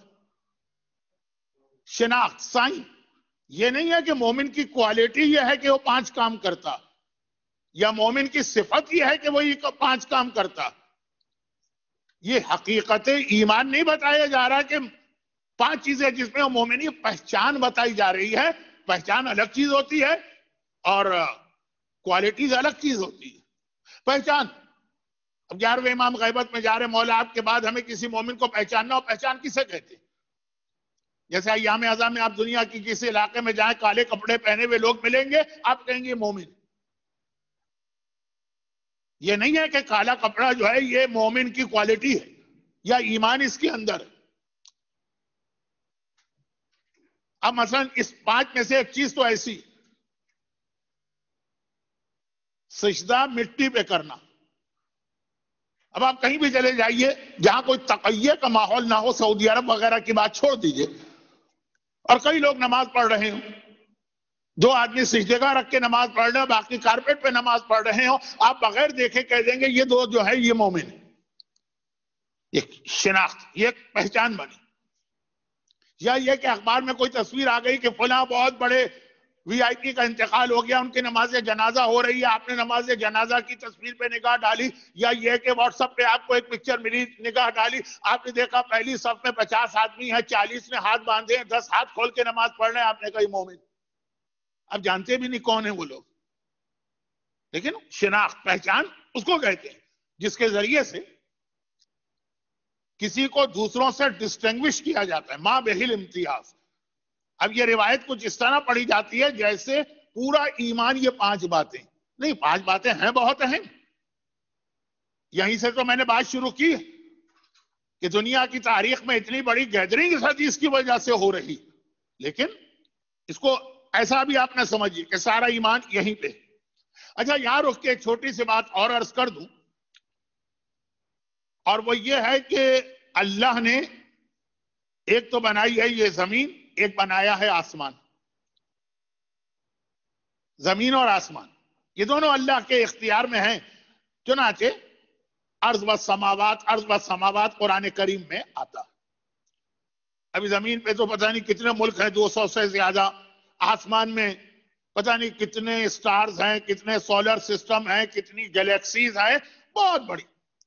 شناخت، سائن. یہ نہیں ہے کہ مومن کی کوالٹی یہ ہے کہ وہ پانچ کام کرتا، یا مومن کی صفت یہ ہے کہ وہ یہ پانچ کام کرتا. یہ حقیقت ایمان نہیں بتایا جا رہا کہ پانچ چیزیں جس میں مومنی پہچان بتائی جا رہی ہے. پہچان الگ چیز ہوتی ہے اور کوالٹیز الگ چیز ہوتی ہے. پہچان، اب گیارہویں امام غیبت میں جا رہے، مولا آپ کے بعد ہمیں کسی مومن کو پہچاننا ہو، پہچان کسے کہتے ہیں؟ جیسے ایام اعظم میں آپ دنیا کی کسی علاقے میں جائیں، کالے کپڑے پہنے ہوئے لوگ ملیں گے، آپ کہیں گے مومن. یہ نہیں ہے کہ کالا کپڑا جو ہے یہ مومن کی کوالٹی ہے یا ایمان اس کے اندر ہے. اب مثلا اس پانچ میں سے ایک چیز تو ایسی، سجدہ مٹی پہ کرنا. اب آپ کہیں بھی چلے جائیے جہاں کوئی تقیہ کا ماحول نہ ہو، سعودی عرب وغیرہ کی بات چھوڑ دیجئے، اور کئی لوگ نماز پڑھ رہے ہوں، دو آدمی سجدگاہ رکھ کے نماز پڑھ رہے ہیں، باقی کارپیٹ پہ نماز پڑھ رہے ہوں، آپ بغیر دیکھے کہہ دیں گے یہ دو جو ہے یہ مومن ہے. یہ شناخت، یہ ایک پہچان بنی. یا یہ کہ اخبار میں کوئی تصویر آ گئی کہ فلاں بہت بڑے وی آئی پی کا انتقال ہو گیا، ان کی نماز جنازہ ہو رہی ہے، آپ نے نماز جنازہ کی تصویر پہ نگاہ ڈالی. یا یہ کہ واٹس ایپ پہ آپ کو ایک پکچر ملی، نگاہ ڈالی، آپ نے دیکھا پہلی صف میں پچاس آدمی ہیں، چالیس نے ہاتھ باندھے ہیں، دس ہاتھ کھول کے نماز پڑھ رہے ہیں، آپ نے کہا یہ مومن. اب جانتے بھی نہیں کون ہیں وہ لوگ، لیکن شناخت، پہچان اس کو کہتے ہیں جس کے ذریعے سے کسی کو دوسروں سے ڈسٹنگوش کیا جاتا ہے. ماں بہل امتیاز. اب یہ روایت کچھ اس طرح پڑھی جاتی ہے جیسے پورا ایمان یہ پانچ باتیں نہیں. پانچ باتیں ہیں بہت اہم. یہیں سے تو میں نے بات شروع کی کہ دنیا کی تاریخ میں اتنی بڑی گیدرنگ اس حدیث کی وجہ سے ہو رہی، لیکن اس کو ایسا بھی آپ نے سمجھیے کہ سارا ایمان یہیں پہ. اچھا یہاں رک کے ایک چھوٹی سی بات اور عرض کر دوں، اور وہ یہ ہے کہ اللہ نے ایک تو بنائی ہے یہ زمین، ایک بنایا ہے آسمان. زمین اور آسمان یہ دونوں اللہ کے اختیار میں ہیں. چنانچہ ارض و سماوات، ارض و سماوات قرآن کریم میں آتا. ابھی زمین پہ تو پتہ نہیں کتنے ملک ہیں، دو سو سے زیادہ. آسمان میں پتہ نہیں کتنے سٹارز ہیں، کتنے سولر سسٹم ہیں، کتنی گلیکسیز ہیں، بہت بڑی.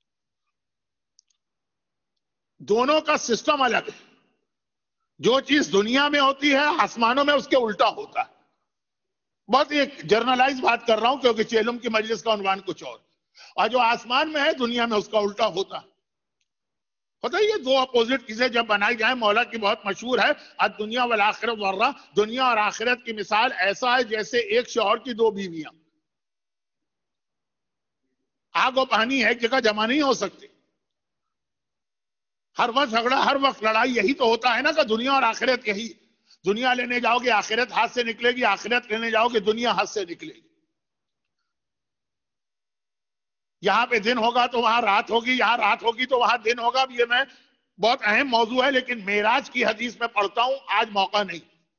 دونوں کا سسٹم الگ ہے. جو چیز دنیا میں ہوتی ہے آسمانوں میں اس کے الٹا ہوتا ہے. بہت ایک جرنلائز بات کر رہا ہوں کیونکہ چیلم کی مجلس کا عنوان کچھ اور، اور جو آسمان میں ہے دنیا میں اس کا الٹا ہوتا ہے. پتہ یہ دو اپوزٹ چیزیں جب بنائی جائیں، مولا کی بہت مشہور ہے الدنیا والآخرت ورہ. دنیا اور آخرت کی مثال ایسا ہے جیسے ایک شوہر کی دو بیویاں. آگ و پانی ایک جگہ جمع نہیں ہو سکتی. ہر وقت جھگڑا، ہر وقت لڑائی، یہی تو ہوتا ہے نا کہ دنیا اور آخرت یہی. دنیا لینے جاؤ گے آخرت ہاتھ سے نکلے گی، آخرت لینے جاؤ گے دنیا ہاتھ سے نکلے گی. یہاں پہ دن ہوگا تو وہاں رات ہوگی، یہاں رات ہوگی تو وہاں دن ہوگا. یہ میں بہت اہم موضوع ہے، لیکن معراج کی حدیث میں پڑھتا ہوں، آج موقع نہیں.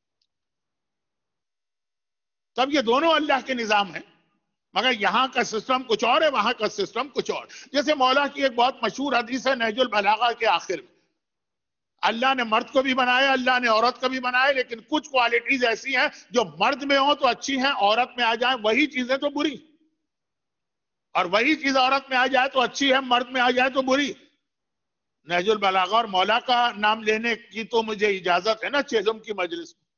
تب یہ دونوں اللہ کے نظام ہیں، مگر یہاں کا سسٹم کچھ اور ہے، وہاں کا سسٹم کچھ اور. جیسے مولا کی ایک بہت مشہور حدیث ہے نہج البلاغہ کے آخر میں، اللہ نے مرد کو بھی بنایا، اللہ نے عورت کو بھی بنایا، لیکن کچھ کوالٹیز ایسی ہیں جو مرد میں ہوں تو اچھی ہیں، عورت میں آ جائیں وہی چیزیں تو بری، اور وہی چیز عورت میں آ جائے تو اچھی ہے، مرد میں آ جائے تو بری. نہج البلاغہ اور مولا کا نام لینے کی تو مجھے اجازت ہے نا چیزم کی مجلس میں،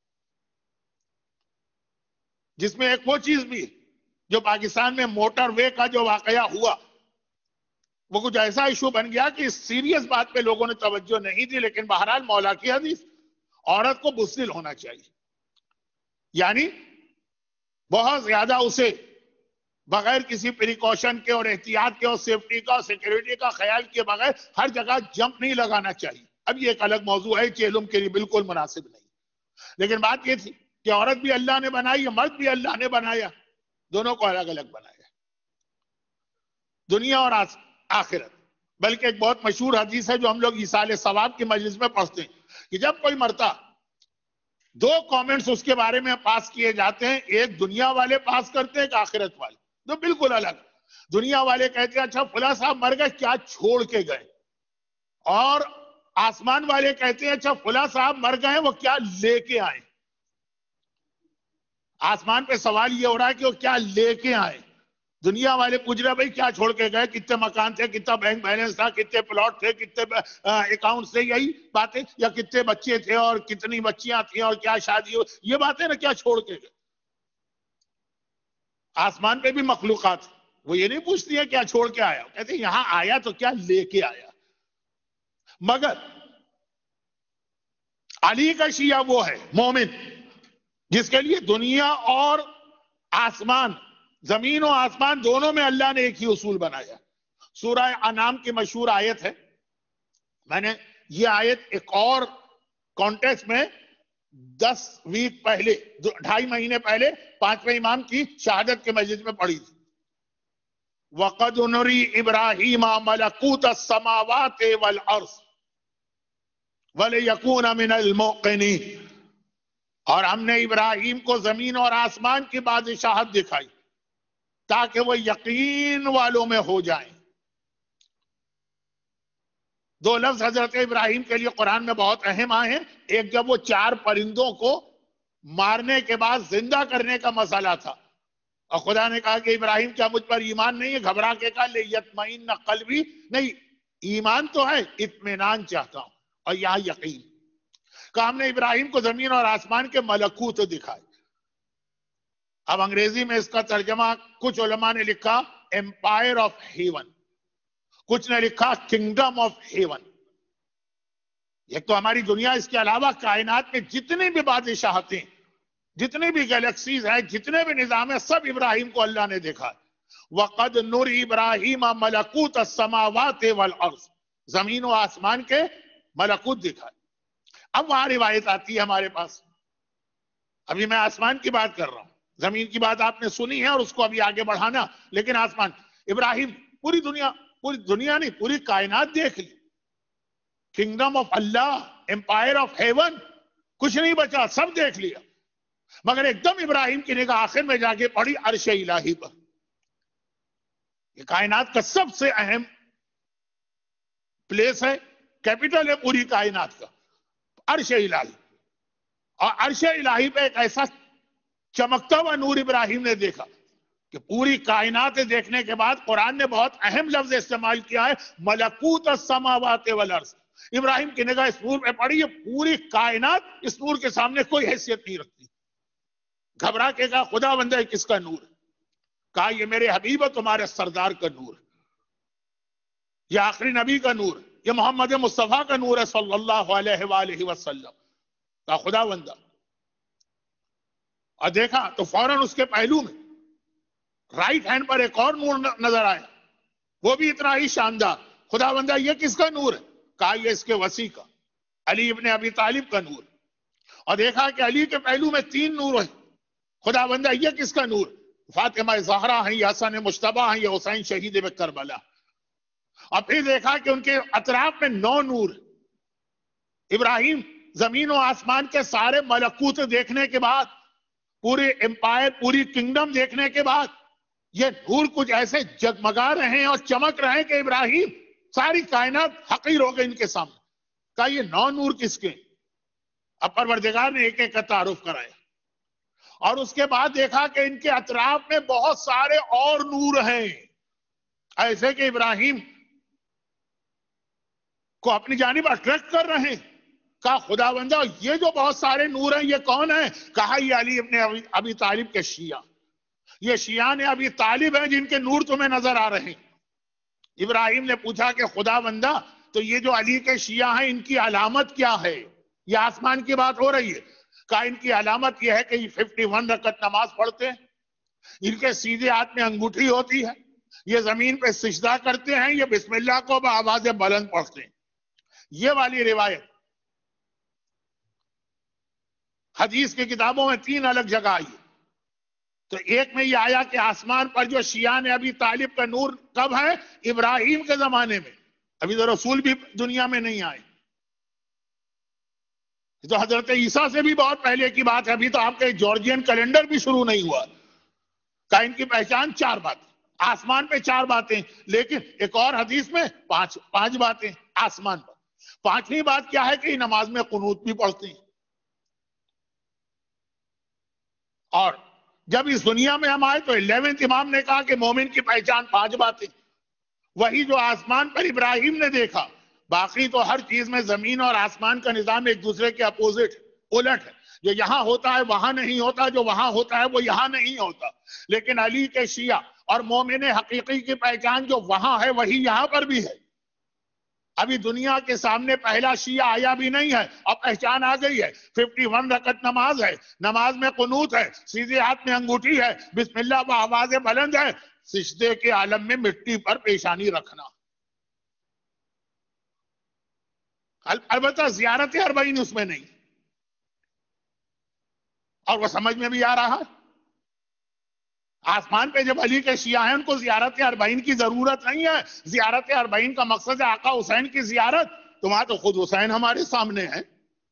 جس میں ایک وہ چیز بھی جو پاکستان میں موٹر وے کا جو واقعہ ہوا، وہ کچھ ایسا ایشو بن گیا کہ اس سیریس بات پہ لوگوں نے توجہ نہیں دی. لیکن بہرحال مولا کی حدیث، عورت کو بزدل ہونا چاہیے، یعنی بہت زیادہ اسے بغیر کسی پریکاشن کے اور احتیاط کے اور سیفٹی کا اور سیکیورٹی کا خیال کیے بغیر ہر جگہ جمپ نہیں لگانا چاہیے. اب یہ ایک الگ موضوع ہے، چیلم کے لیے بالکل مناسب نہیں. لیکن بات یہ تھی کہ عورت بھی اللہ نے بنائی، مرد بھی اللہ نے بنایا، دونوں کو الگ الگ بنایا، دنیا اور آخرت. بلکہ ایک بہت مشہور حدیث ہے جو ہم لوگ ایصال ثواب کی مجلس میں پڑھتے ہیں کہ جب کوئی مرتا، دو کامنٹس اس کے بارے میں پاس کیے جاتے ہیں، ایک دنیا والے پاس کرتے ہیں، ایک آخرت والے، دو بالکل الگ. دنیا والے کہتے ہیں اچھا فلاں صاحب مر گئے، کیا چھوڑ کے گئے؟ اور آسمان والے کہتے ہیں اچھا فلاں صاحب مر گئے، وہ کیا لے کے آئے؟ آسمان پہ سوال یہ ہو رہا ہے کہ وہ کیا لے کے آئے. دنیا والے پوچھ رہے بھائی کیا چھوڑ کے گئے، کتنے مکان تھے، کتنا بینک بیلنس تھا، کتنے پلاٹ تھے، کتنے اکاؤنٹ تھے، یہی باتیں، یا کتنے بچے تھے اور کتنی بچیاں تھیں اور کیا شادی ہو، یہ باتیں نا، کیا چھوڑ کے گئے. آسمان پہ بھی مخلوقات، وہ یہ نہیں پوچھتی ہے کیا چھوڑ کے آیا، کہتے ہیں یہاں آیا تو کیا لے کے آیا. مگر علی کا شیعہ وہ ہے مومن جس کے لیے دنیا اور آسمان، زمین و آسمان دونوں میں اللہ نے ایک ہی اصول بنایا۔ سورہ انعام کی مشہور آیت ہے، میں نے یہ آیت ایک اور کانٹیکس میں دس ویک پہلے، ڈھائی مہینے پہلے پانچویں امام کی شہادت کے مسجد میں پڑھی تھی۔ وَقَدْ نُرِي إِبْرَاهِيمَ مَلَكُوتَ السَّمَاوَاتِ وَالْأَرْضِ وَلِيَكُونَ مِنَ الْمُوقِنِينَ، اور ہم نے ابراہیم کو زمین اور آسمان کی بادشاہت دکھائی تاکہ وہ یقین والوں میں ہو جائیں۔ دو لفظ حضرت ابراہیم کے لیے قرآن میں بہت اہم آئے ہیں۔ ایک جب وہ چار پرندوں کو مارنے کے بعد زندہ کرنے کا مسئلہ تھا اور خدا نے کہا کہ ابراہیم کیا مجھ پر ایمان نہیں ہے؟ گھبرا کے کہا لیطمئن قلبی، نہیں، ایمان تو ہے، اطمینان چاہتا ہوں، اور یہاں یقین۔ کہ ہم نے ابراہیم کو زمین اور آسمان کے ملکوت دکھائے۔ اب انگریزی میں اس کا ترجمہ کچھ علماء نے لکھا امپائر آف ہیون، کچھ نے لکھا کنگڈم آف ہیون۔ ایک تو ہماری دنیا، اس کے علاوہ کائنات میں جتنی بھی بادشاہتیں، جتنی بھی گیلیکسیز ہیں، جتنے بھی نظام ہیں، سب ابراہیم کو اللہ نے دیکھا۔ وَقَدْ نُرِي إِبْرَاهِيمَ مَلَكُوتَ السَّمَاوَاتِ وَالْأَرْضِ، زمین و آسمان کے ملکوت دکھائے۔ اب وہاں روایت آتی ہے ہمارے پاس، ابھی میں آسمان کی بات کر رہا ہوں، زمین کی بات آپ نے سنی ہے اور اس کو ابھی آگے بڑھانا، لیکن آسمان، ابراہیم پوری دنیا، پوری دنیا نہیں، پوری کائنات دیکھ لی، کنگڈم آف اللہ، امپائر آف ہیون، کچھ نہیں بچا، سب دیکھ لیا، مگر ایک دم ابراہیم کی نگاہ آخر میں جا کے پڑی عرش الہی پر۔ یہ کائنات کا سب سے اہم پلیس ہے، کیپٹل ہے پوری کائنات کا، عرش الہی۔ اور عرش الہی پہ ایک ایسا چمکتا ہوا نور ابراہیم نے دیکھا کہ پوری کائنات دیکھنے کے بعد قرآن نے بہت اہم لفظ استعمال کیا ہے، ملکوت السماوات والارض۔ ابراہیم کی نگاہ اس نور پہ پڑی، پوری کائنات اس نور کے سامنے کوئی حیثیت نہیں رکھتی۔ گھبرا کے کہا خدا بندہ ہے کس کا نور ہے؟ کہا یہ میرے حبیب تمہارے سردار کا نور ہے، یہ آخری نبی کا نور ہے، یہ محمد مصطفیٰ کا نور ہے صلی اللہ علیہ وآلہ وسلم۔ کہا خدا بندہ، اور دیکھا تو فوراً اس کے پہلو میں رائٹ ہینڈ پر ایک اور نور نظر آیا، وہ بھی اتنا ہی شاندار۔ خدا بندہ یہ کس کا نور ہے؟ کہا یہ اس کے وسیع کا، علی ابن ابی طالب کا نور۔ اور دیکھا کہ علی کے پہلو میں تین نور ہیں، خدا بندہ یہ کس کا نور؟ فاطمہ زہرا ہیں، یہ حسن مجتبیٰ ہیں، یہ حسین شہید کربلا۔ اور پھر دیکھا کہ ان کے اطراف میں نو نور۔ ابراہیم زمین و آسمان کے سارے ملکوت دیکھنے کے بعد، پورے امپائر، پوری کنگڈم دیکھنے کے بعد، یہ نور کچھ ایسے جگمگا رہے ہیں اور چمک رہے ہیں کہ ابراہیم ساری کائنات حقیر ہو گئی ان کے سامنے۔ کہا یہ نو نور کس کے؟ اب پروردگار نے ایک ایک کا تعارف کرایا، اور اس کے بعد دیکھا کہ ان کے اطراف میں بہت سارے اور نور ہیں، ایسے کہ ابراہیم کو اپنی جانب اٹریکٹ کر رہے ہیں۔ کہا خدا بندہ یہ جو بہت سارے نور ہیں یہ کون ہیں؟ کہا یہ علی ابن ابی طالب کے شیعہ، یہ شیعہ نے ابی طالب ہیں جن کے نور تمہیں نظر آ رہے ہیں۔ ابراہیم نے پوچھا کہ خدا بندہ تو یہ جو علی کے شیعہ ہیں ان کی علامت کیا ہے؟ یہ آسمان کی بات ہو رہی ہے۔ کہا ان کی علامت یہ ہے کہ یہ ففٹی ون رکعت نماز پڑھتے ہیں، ان کے سیدھے ہاتھ میں انگوٹھی ہوتی ہے، یہ زمین پہ سجدہ کرتے ہیں، یہ بسم اللہ کو بآواز بلند پڑھتے ہیں۔ یہ والی روایت حدیث کی کتابوں میں تین الگ جگہ آئی ہے۔ تو ایک میں یہ آیا کہ آسمان پر جو شیعہ نے ابی طالب کا نور کب ہے؟ ابراہیم کے زمانے میں، ابھی تو رسول بھی دنیا میں نہیں آئے، تو حضرت عیسیٰ سے بھی بہت پہلے کی بات ہے، ابھی تو آپ کے جارجین کیلنڈر بھی شروع نہیں ہوا۔ کہ ان کی پہچان چار باتیں، آسمان پہ چار باتیں، لیکن ایک اور حدیث میں پانچ پانچ باتیں آسمان پر۔ پانچویں بات کیا ہے کہ نماز میں قنوت بھی پڑھتے ہیں۔ اور جب اس دنیا میں ہم آئے تو الیونتھ امام نے کہا کہ مومن کی پہچان پانچ باتیں، وہی جو آسمان پر ابراہیم نے دیکھا، باقی تو ہر چیز میں زمین اور آسمان کا نظام ایک دوسرے کے اپوزٹ، الٹ ہے، جو یہاں ہوتا ہے وہاں نہیں ہوتا، جو وہاں ہوتا ہے وہ یہاں نہیں ہوتا۔ لیکن علی کے شیعہ اور مومن حقیقی کی پہچان جو وہاں ہے وہی یہاں پر بھی ہے۔ ابھی دنیا کے سامنے پہلا شیعہ آیا بھی نہیں ہے اور پہچان آ گئی ہے. ففٹی ون رکعت نماز ہے, نماز میں قنوت ہے, سیدھے ہاتھ میں انگوٹھی ہے, بسم اللہ با آواز بلند ہے, سجدے کے عالم میں مٹی پر پیشانی رکھنا. البتہ زیارت اربعین اس میں نہیں, اور وہ سمجھ میں بھی آ رہا ہے. آسمان پہ جب علی کے شیعہ ہیں ان کو زیارت اربعین کی ضرورت نہیں ہے. زیارت اربعین کا مقصد ہے آقا حسین کی زیارت. تو وہاں تو خود حسین ہمارے سامنے ہیں.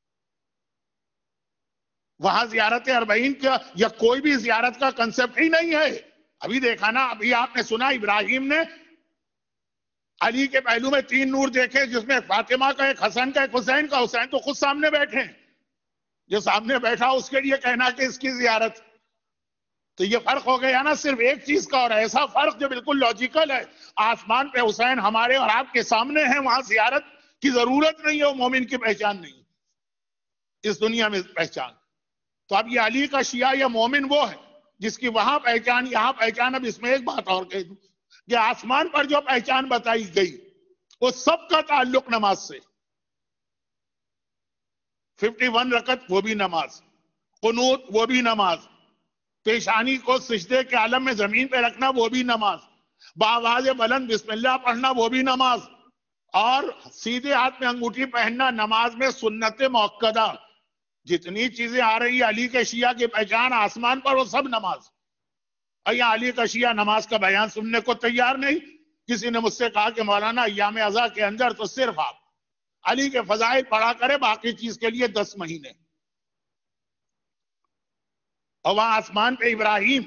وہاں زیارت اربعین کا یا کوئی بھی زیارت کا کنسپٹ ہی نہیں ہے. ابھی دیکھا نا, ابھی آپ نے سنا ابراہیم نے علی کے پہلو میں تین نور دیکھے, جس میں فاطمہ کا, ایک حسن کا, ایک حسین کا. حسین تو خود سامنے بیٹھے ہیں, جو سامنے بیٹھا اس کے لیے کہنا کہ اس کی زیارت. تو یہ فرق ہو گیا نا صرف ایک چیز کا, اور ایسا فرق جو بالکل لاجیکل ہے. آسمان پہ حسین ہمارے اور آپ کے سامنے ہیں, وہاں زیارت کی ضرورت نہیں ہے. وہ مومن کی پہچان نہیں اس دنیا میں پہچان. تو اب یہ علی کا شیعہ یا مومن وہ ہے جس کی وہاں پہچان یہاں پہچان. اب اس میں ایک بات اور کہہ دوں کہ آسمان پر جو پہچان بتائی گئی وہ سب کا تعلق نماز سے. ففٹی ون رکعت وہ بھی نماز, قنوت وہ بھی نماز, پیشانی کو سجدے کے عالم میں زمین پہ رکھنا وہ بھی نماز, بآواز بلند بسم اللہ پڑھنا وہ بھی نماز, اور سیدھے ہاتھ میں انگوٹھی پہننا نماز میں سنت مؤکدہ. جتنی چیزیں آ رہی ہے علی کے شیعہ کی پہچان آسمان پر, وہ سب نماز. اور یہاں علی کا شیعہ نماز کا بیان سننے کو تیار نہیں. کسی نے مجھ سے کہا کہ مولانا ایام ازا کے اندر تو صرف آپ علی کے فضائل پڑھا کرے, باقی چیز کے لیے دس مہینے. اور وہاں آسمان پہ ابراہیم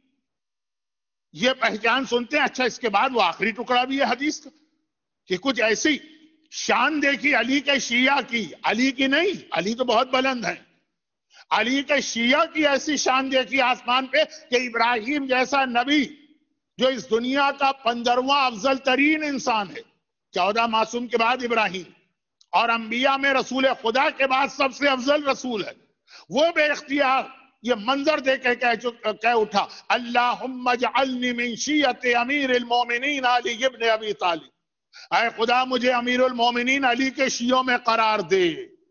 یہ پہچان سنتے ہیں. اچھا, اس کے بعد وہ آخری ٹکڑا بھی ہے حدیث کا کہ کچھ ایسی شان دیکھی علی کے شیعہ کی, علی کی نہیں, علی تو بہت بلند ہیں, علی کے شیعہ کی ایسی شان دیکھی آسمان پہ کہ ابراہیم جیسا نبی جو اس دنیا کا پندرواں افضل ترین انسان ہے, چودہ معصوم کے بعد ابراہیم, اور انبیاء میں رسول خدا کے بعد سب سے افضل رسول ہے, وہ بے اختیار یہ منظر دے کے کہہ اٹھا اللہم اجعلنی من شیعت امیر المومنین علی ابن ابی طالب. اے خدا مجھے امیر المومنین علی کے شیعوں میں قرار دے.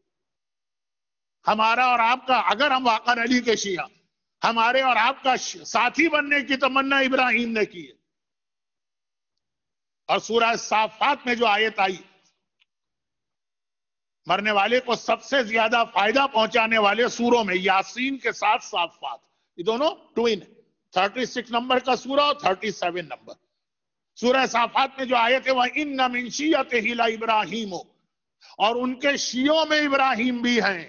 ہمارا اور آپ کا, اگر ہم واقع علی کے شیعہ, ہمارے اور آپ کا ساتھی بننے کی تمنا ابراہیم نے کی ہے. اور سورہ صافات میں جو آیت آئی, مرنے والے کو سب سے زیادہ فائدہ پہنچانے والے سوروں میں یاسین کے ساتھ صافات, یہ دونوں ٹوین ہیں, تھرٹی سکس نمبر کا سورہ اور تھرٹی سیون نمبر. سورہ صافات میں جو آیت ہے وَإِنَّ مِن شِيَّتِهِ لَإِبْرَاهِيمُ, اور ان کے شیعوں میں ابراہیم بھی ہیں.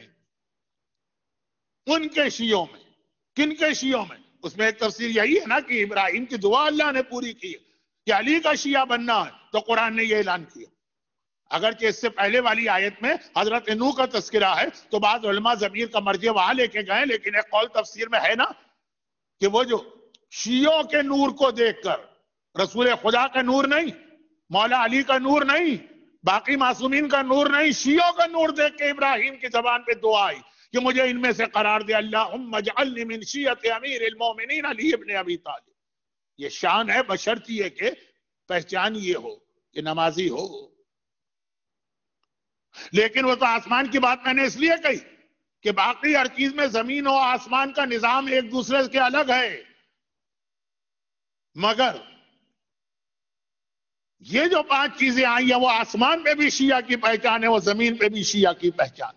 ان کے شیعوں میں, کن کے شیعوں میں؟ اس میں ایک تفسیر یہی ہے نا کہ ابراہیم کی دعا اللہ نے پوری کی ہے کہ علی کا شیعہ بننا ہے, تو قرآن نے یہ اعلان کیا. اگرچہ اس سے پہلے والی آیت میں حضرت نوح کا تذکرہ ہے, تو بعض علماء ضمیر کا مرجع وہاں لے کے گئے, لیکن ایک قول تفسیر میں ہے نا کہ وہ جو شیعوں کے نور کو دیکھ کر, رسول خدا کا نور نہیں, مولا علی کا نور نہیں, باقی معصومین کا نور نہیں, شیعوں کا نور دیکھ کے ابراہیم کی زبان پہ دعا آئی کہ مجھے ان میں سے قرار دے, اللہم اجعلنی من شیعت امیر المومنین علی ابن ابی طالب. یہ شان ہے, بشرطی ہے کہ پہچان یہ ہو کہ نمازی ہو. لیکن وہ تو آسمان کی بات میں نے اس لیے کہی کہ باقی ہر چیز میں زمین و آسمان کا نظام ایک دوسرے کے الگ ہے, مگر یہ جو پانچ چیزیں آئی ہیں وہ آسمان پہ بھی شیعہ کی پہچان ہے, وہ زمین پہ بھی شیعہ کی پہچان.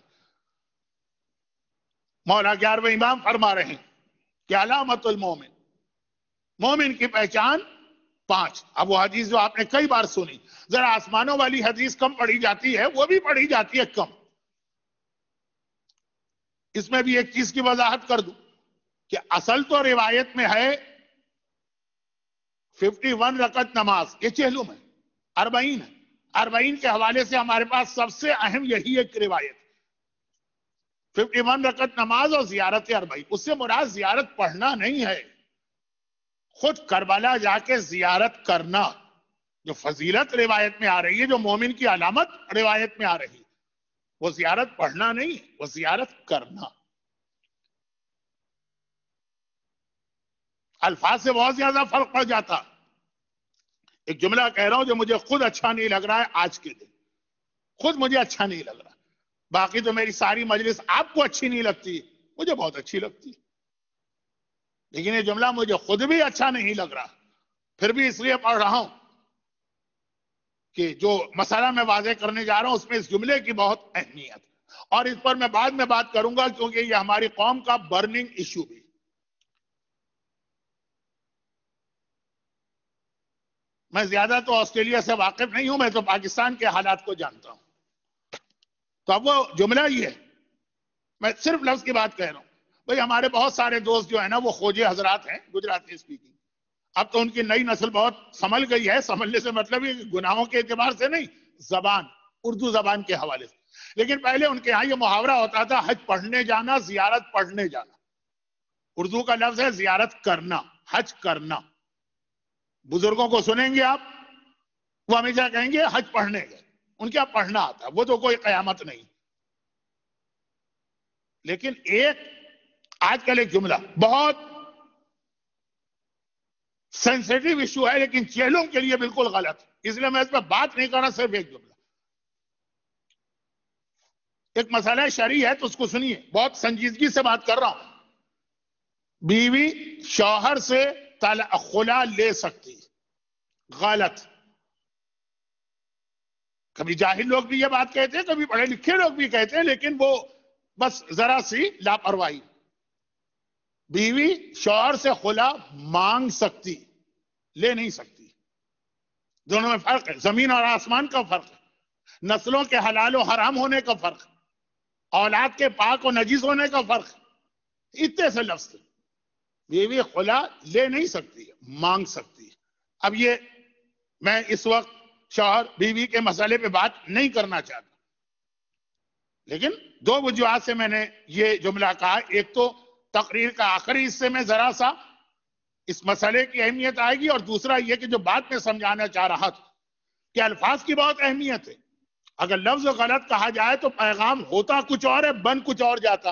مولا گیارہویں امام فرما رہے ہیں کہ علامت المومن, مومن کی پہچان پانچ. اب وہ حدیث جو آپ نے کئی بار سنی, ذرا آسمانوں والی حدیث کم پڑھی جاتی ہے, وہ بھی پڑھی جاتی ہے کم. اس میں بھی ایک چیز کی وضاحت کر دوں کہ اصل تو روایت میں ہے ففٹی ون رکعت نماز, یہ چہلم ہے, اربعین ہے. اربعین کے حوالے سے ہمارے پاس سب سے اہم یہی ایک روایت, ففٹی ون رکعت نماز اور زیارت اربعین. اس سے مراد زیارت پڑھنا نہیں ہے, خود کربلا جا کے زیارت کرنا, جو فضیلت روایت میں آ رہی ہے, جو مومن کی علامت روایت میں آ رہی ہے, وہ زیارت پڑھنا نہیں, وہ زیارت کرنا. الفاظ سے بہت زیادہ فرق پڑ جاتا. ایک جملہ کہہ رہا ہوں جو مجھے خود اچھا نہیں لگ رہا ہے آج کے دن, خود مجھے اچھا نہیں لگ رہا. باقی تو میری ساری مجلس آپ کو اچھی نہیں لگتی، مجھے بہت اچھی لگتی، لیکن یہ جملہ مجھے خود بھی اچھا نہیں لگ رہا، پھر بھی اس لیے پڑھ رہا ہوں کہ جو مسئلہ میں واضح کرنے جا رہا ہوں اس میں اس جملے کی بہت اہمیت، اور اس پر میں بعد میں بات کروں گا کیونکہ یہ ہماری قوم کا برننگ ایشو بھی. میں زیادہ تو آسٹریلیا سے واقف نہیں ہوں، میں تو پاکستان کے حالات کو جانتا ہوں. تو اب وہ جملہ ہی ہے، میں صرف لفظ کی بات کہہ رہا ہوں. بھئی ہمارے بہت سارے دوست جو ہیں نا وہ خوجے حضرات ہیں، گجراتی سپیکنگ. اب تو ان کی نئی نسل بہت سنبھل گئی ہے، سنبھلنے سے مطلب یہ گناہوں کے اعتبار سے نہیں، زبان، اردو زبان کے حوالے سے. لیکن پہلے ان کے ہاں یہ محاورہ ہوتا تھا حج پڑھنے جانا، زیارت پڑھنے جانا. اردو کا لفظ ہے زیارت کرنا، حج کرنا. بزرگوں کو سنیں گے آپ، وہ ہمیشہ کہیں گے حج پڑھنے گئے، ان کے پڑھنا آتا، وہ تو کوئی قیامت نہیں. لیکن ایک آج کل ایک جملہ بہت سینسیٹیو ایشو ہے لیکن چہلوں کے لیے بالکل غلط، اس لیے میں اس پہ بات نہیں کرنا، صرف ایک جملہ. ایک مسئلہ شرعی ہے تو اس کو سنیے، بہت سنجیدگی سے بات کر رہا ہوں. بیوی شوہر سے خلا لے سکتی، غلط. کبھی جاہل لوگ بھی یہ بات کہتے ہیں، کبھی پڑھے لکھے لوگ بھی کہتے ہیں، لیکن وہ بس ذرا سی لاپرواہی. بیوی شوہر سے خلا مانگ سکتی، لے نہیں سکتی. دونوں میں فرق ہے، زمین اور آسمان کا فرق ہے، نسلوں کے حلال و حرام ہونے کا فرق ہے، اولاد کے پاک و نجیس ہونے کا فرق ہے. اتنے سے لفظ ہے. بیوی خلا لے نہیں سکتی، مانگ سکتی. اب یہ میں اس وقت شوہر بیوی کے مسئلے پہ بات نہیں کرنا چاہتا، لیکن دو وجوہات سے میں نے یہ جملہ کہا. ایک تو تقریر کا آخری حصے میں ذرا سا اس مسئلے کی اہمیت آئے گی، اور دوسرا یہ کہ جو بات میں سمجھانا چاہ رہا تھا کہ الفاظ کی بہت اہمیت ہے. اگر لفظ غلط کہا جائے تو پیغام ہوتا کچھ اور ہے، بن کچھ اور جاتا.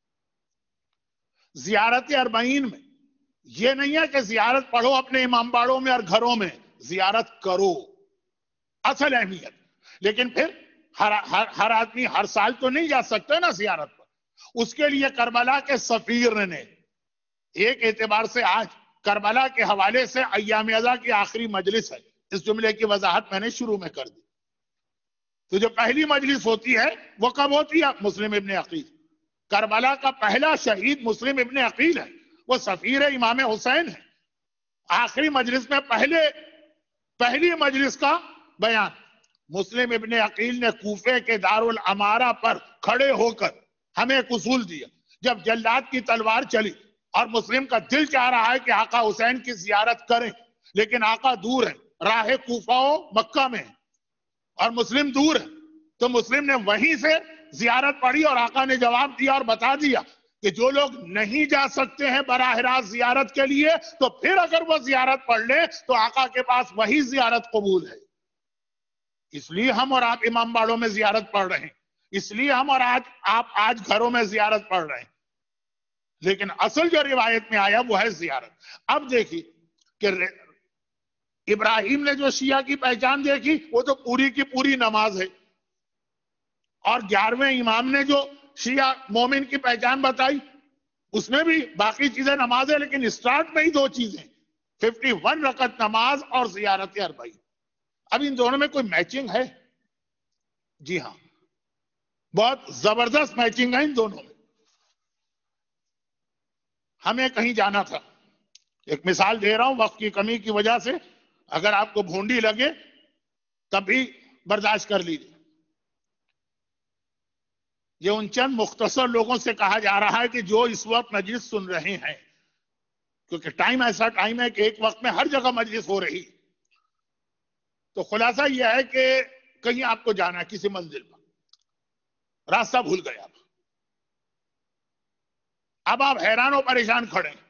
زیارت اربعین میں یہ نہیں ہے کہ زیارت پڑھو اپنے امام باڑوں میں اور گھروں میں، زیارت کرو، اصل اہمیت. لیکن پھر ہر, ہر, ہر آدمی ہر سال تو نہیں جا سکتا نا زیارت پر. اس کے لیے کربلا کے سفیر نے ایک اعتبار سے آج کربلا کے حوالے سے ایام ازا کی آخری مجلس ہے، اس جملے کی وضاحت میں نے شروع میں کر دی. تو جو پہلی مجلس ہوتی ہے وہ کب ہوتی ہے؟ مسلم ابن عقیل. کربلا کا پہلا شہید مسلم ابن عقیل ہے، وہ سفیر امام حسین ہے. آخری مجلس میں پہلے پہلی مجلس کا بیان مسلم ابن عقیل نے کوفے کے دارالامارہ پر کھڑے ہو کر ہمیں ایک اصول دیا. جب جلاد کی تلوار چلی اور مسلم کا دل چاہ رہا ہے کہ آقا حسین کی زیارت کریں، لیکن آقا دور ہے، راہ کوفہ و مکہ میں ہے اور مسلم دور ہے، تو مسلم نے وہیں سے زیارت پڑھی اور آقا نے جواب دیا اور بتا دیا کہ جو لوگ نہیں جا سکتے ہیں براہ راست زیارت کے لیے تو پھر اگر وہ زیارت پڑھ لیں تو آقا کے پاس وہی زیارت قبول ہے. اس لیے ہم اور آپ امام باڑوں میں زیارت پڑھ رہے ہیں، اس لیے ہم اور آج آپ آج گھروں میں زیارت پڑھ رہے ہیں، لیکن اصل جو روایت میں آیا وہ ہے زیارت. اب دیکھیے کہ ابراہیم نے جو شیعہ کی پہچان دیکھی وہ تو پوری کی پوری نماز ہے، اور گیارہویں امام نے جو شیعہ مومن کی پہچان بتائی اس میں بھی باقی چیزیں نماز ہے، لیکن اسٹارٹ میں ہی دو چیزیں، ففٹی ون رکعت نماز اور زیارت اربعین. اب ان دونوں میں کوئی میچنگ ہے؟ جی ہاں، بہت زبردست میچنگ ہے ان دونوں میں. ہمیں کہیں جانا تھا، ایک مثال دے رہا ہوں وقت کی کمی کی وجہ سے، اگر آپ کو بھونڈی لگے تب بھی برداشت کر لیجیے. یہ ان چند مختصر لوگوں سے کہا جا رہا ہے کہ جو اس وقت مجلس سن رہے ہیں، کیونکہ ٹائم ایسا ٹائم ہے کہ ایک وقت میں ہر جگہ مجلس ہو رہی، تو خلاصہ یہ ہے کہ کہیں آپ کو جانا ہے کسی منزل پر، راستہ بھول گئے آپ، اب آپ حیران و پریشان کھڑے ہیں.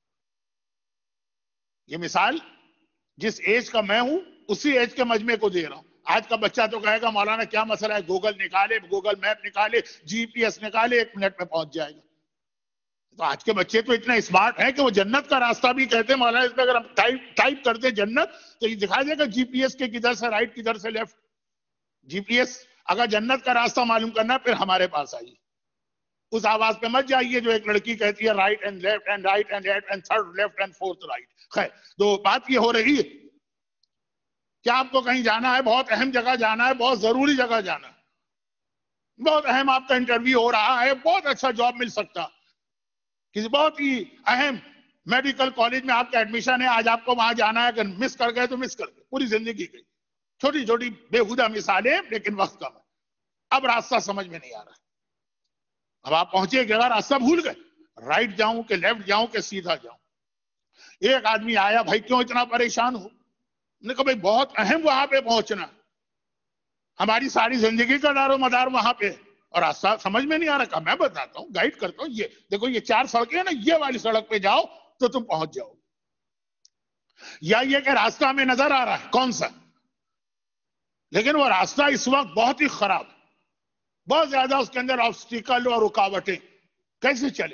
یہ مثال جس ایج کا میں ہوں اسی ایج کے مجمع کو دے رہا ہوں. آج کا بچہ تو کہے گا مولانا کیا مسئلہ ہے، گوگل نکالے، گوگل میپ نکالے، جی پی ایس نکالے، ایک منٹ میں پہنچ جائے گا. تو آج کے بچے تو اتنے اسمارٹ ہیں کہ وہ جنت کا راستہ بھی کہتے ہیں. مولانا اس میں اگر ہم ٹائپ کرتے جنت تو یہ دکھا دے گا جی پی ایس کے کدھر سے رائٹ کدھر سے لیفٹ. جی پی ایس اگر جنت کا راستہ معلوم کرنا پھر ہمارے پاس آئیے. اس آواز پہ مت جائیے جو ایک لڑکی کہتی ہے right and left and right and left and third left and fourth right. خیر تو بات یہ ہو رہی ہے کہ آپ کو کہیں جانا ہے, بہت اہم جگہ جانا ہے, بہت ضروری جگہ جانا ہے, بہت اہم آپ کا انٹرویو ہو رہا ہے, بہت اچھا جاب مل سکتا, کسی بہت ہی اہم میڈیکل کالج میں آپ کا ایڈمیشن ہے, آج آپ کو وہاں جانا ہے, اگر مس کر گئے تو مس کر گئے, پوری زندگی گئی. چھوٹی چھوٹی بےہودہ مثالیں لیکن وقت کم ہے. اب راستہ سمجھ میں نہیں آ رہا, اب آپ پہنچے کہ راستہ بھول گئے, رائٹ جاؤں کہ لیفٹ جاؤں کہ سیدھا جاؤں. ایک آدمی آیا, بھائی کیوں اتنا پریشان ہو؟ نے کہا بھائی بہت اہم وہاں پہ پہنچنا, ہماری ساری زندگی کا دار و مدار وہاں پہ, اور راستہ سمجھ میں نہیں آ رہا. کہا میں بتاتا ہوں, گائیڈ کرتا ہوں, یہ دیکھو یہ چار سڑکیں ہیں نا, یہ والی سڑک پہ جاؤ تو تم پہنچ جاؤ. یا یہ کہ راستہ ہمیں نظر آ رہا ہے کون سا, لیکن وہ راستہ اس وقت بہت ہی خراب, بہت زیادہ اس کے اندر آبسٹیکل اور رکاوٹیں, کیسے چلے؟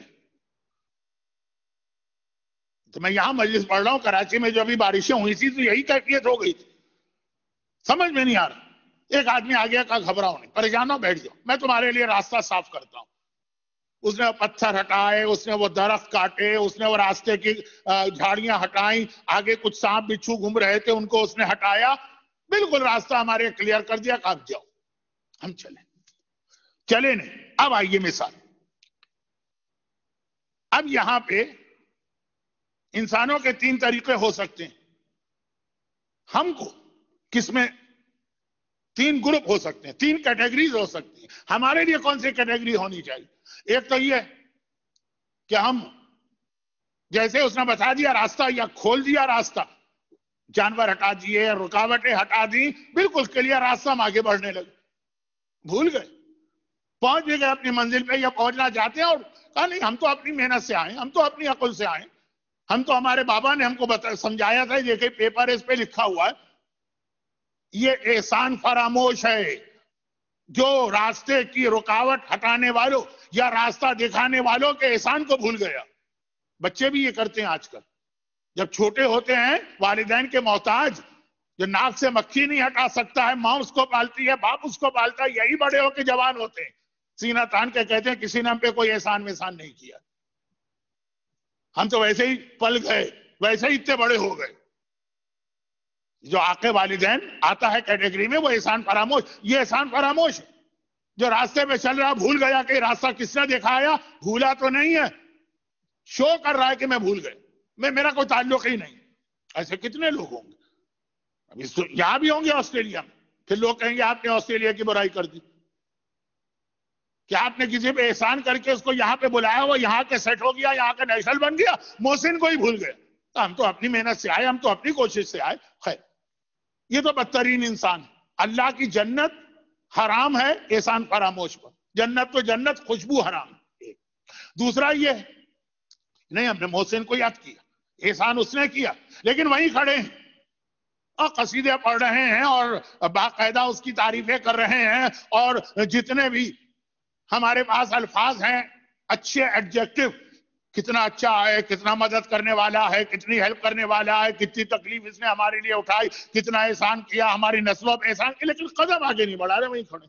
تو میں یہاں مجلس پڑھ رہا ہوں, کراچی میں جو ابھی بارشیں ہوئی تھی تو یہی کیفیت ہو گئی تھی, سمجھ میں نہیں آ رہا. ایک آدمی آ گیا, کہا گھبراؤ نہیں, پریشان ہو, بیٹھ جاؤ, میں تمہارے لیے راستہ صاف کرتا ہوں. اس نے پتھر ہٹائے, اس نے وہ درخت کاٹے, اس نے وہ راستے کی جھاڑیاں ہٹائیں, آگے کچھ سانپ بچھو گھوم رہے تھے ان کو اس نے ہٹایا, بالکل راستہ ہمارے کلیئر کر دیا. کہ آپ جاؤ, ہم چلے چلے نہیں. اب آئیے مثال, اب یہاں پہ انسانوں کے تین طریقے ہو سکتے ہیں. ہم کو کس میں تین گروپ ہو سکتے ہیں, تین کیٹیگریز ہو سکتی ہیں. ہمارے لیے کون سی کیٹیگری ہونی چاہیے؟ ایک تو یہ کہ ہم جیسے اس نے بتا دیا راستہ یا کھول دیا راستہ, جانور ہٹا دیے, رکاوٹیں ہٹا دی, بالکل کلیئر راستہ, ہم آگے بڑھنے لگے. بھول گئے, پہنچ بھی گئے اپنی منزل پہ یا پہنچنا چاہتے ہیں, اور کہا نہیں ہم تو اپنی محنت سے آئے, ہم تو اپنی عقل سے آئے, ہم تو ہمارے بابا نے ہم کو سمجھایا تھا, دیکھیں پیپر اس پہ لکھا ہوا ہے, یہ احسان فراموش ہے جو راستے کی رکاوٹ ہٹانے والوں یا راستہ دکھانے والوں کے احسان کو بھول گیا. بچے بھی یہ کرتے ہیں آج کل, جب چھوٹے ہوتے ہیں والدین کے محتاج, جو ناک سے مکھی نہیں ہٹا سکتا ہے, ماں اس کو پالتی ہے, باپ اس کو پالتا ہے, یہی بڑے ہو کے جوان ہوتے ہیں, سینہ تان کے کہتے ہیں کسی نے ہم پہ کوئی احسان وحسان نہیں کیا, ہم تو ویسے ہی پل گئے, ویسے ہی اتنے بڑے ہو گئے. جو آقے والدین آتا ہے کیٹیگری میں, وہ احسان فراموش. یہ احسان فراموش ہے جو راستے میں چل رہا بھول گیا کہ راستہ کس نے دکھایا, بھولا تو نہیں ہے, شو کر رہا ہے کہ میں بھول گئے, میں میرا کوئی تعلق ہی نہیں. ایسے کتنے لوگ ہوں گے, ابھی یہاں بھی ہوں گے آسٹریلیا میں, پھر لوگ کہیں گے آپ نے آسٹریلیا کی برائی کر دی, کہ آپ نے کسی پہ احسان کر کے اس کو یہاں پہ بلایا, وہ یہاں کے سیٹ ہو گیا, یہاں کا نیشنل بن گیا, محسن کو ہی بھول گئے. ہم تو اپنی محنت سے آئے, ہم تو اپنی کوشش سے آئے. خیر, یہ تو بدترین انسان. اللہ کی جنت حرام ہے احسان فراموش پر, جنت تو جنت, خوشبو حرام. دوسرا یہ نہیں, ہم نے محسن کو یاد کیا, احسان اس نے کیا, لیکن وہیں کھڑے ہیں اور قصیدے پڑھ رہے ہیں اور باقاعدہ اس کی تعریفیں کر رہے ہیں, اور جتنے بھی ہمارے پاس الفاظ ہیں اچھے ایڈجیکٹو, کتنا اچھا ہے, کتنا مدد کرنے والا ہے, کتنی ہیلپ کرنے والا ہے, کتنی تکلیف اس نے ہمارے لیے اٹھائی, کتنا احسان کیا, ہماری نسلوں پہ احسان کیا, لیکن قدم آگے نہیں بڑھا رہے, وہیں کھڑے.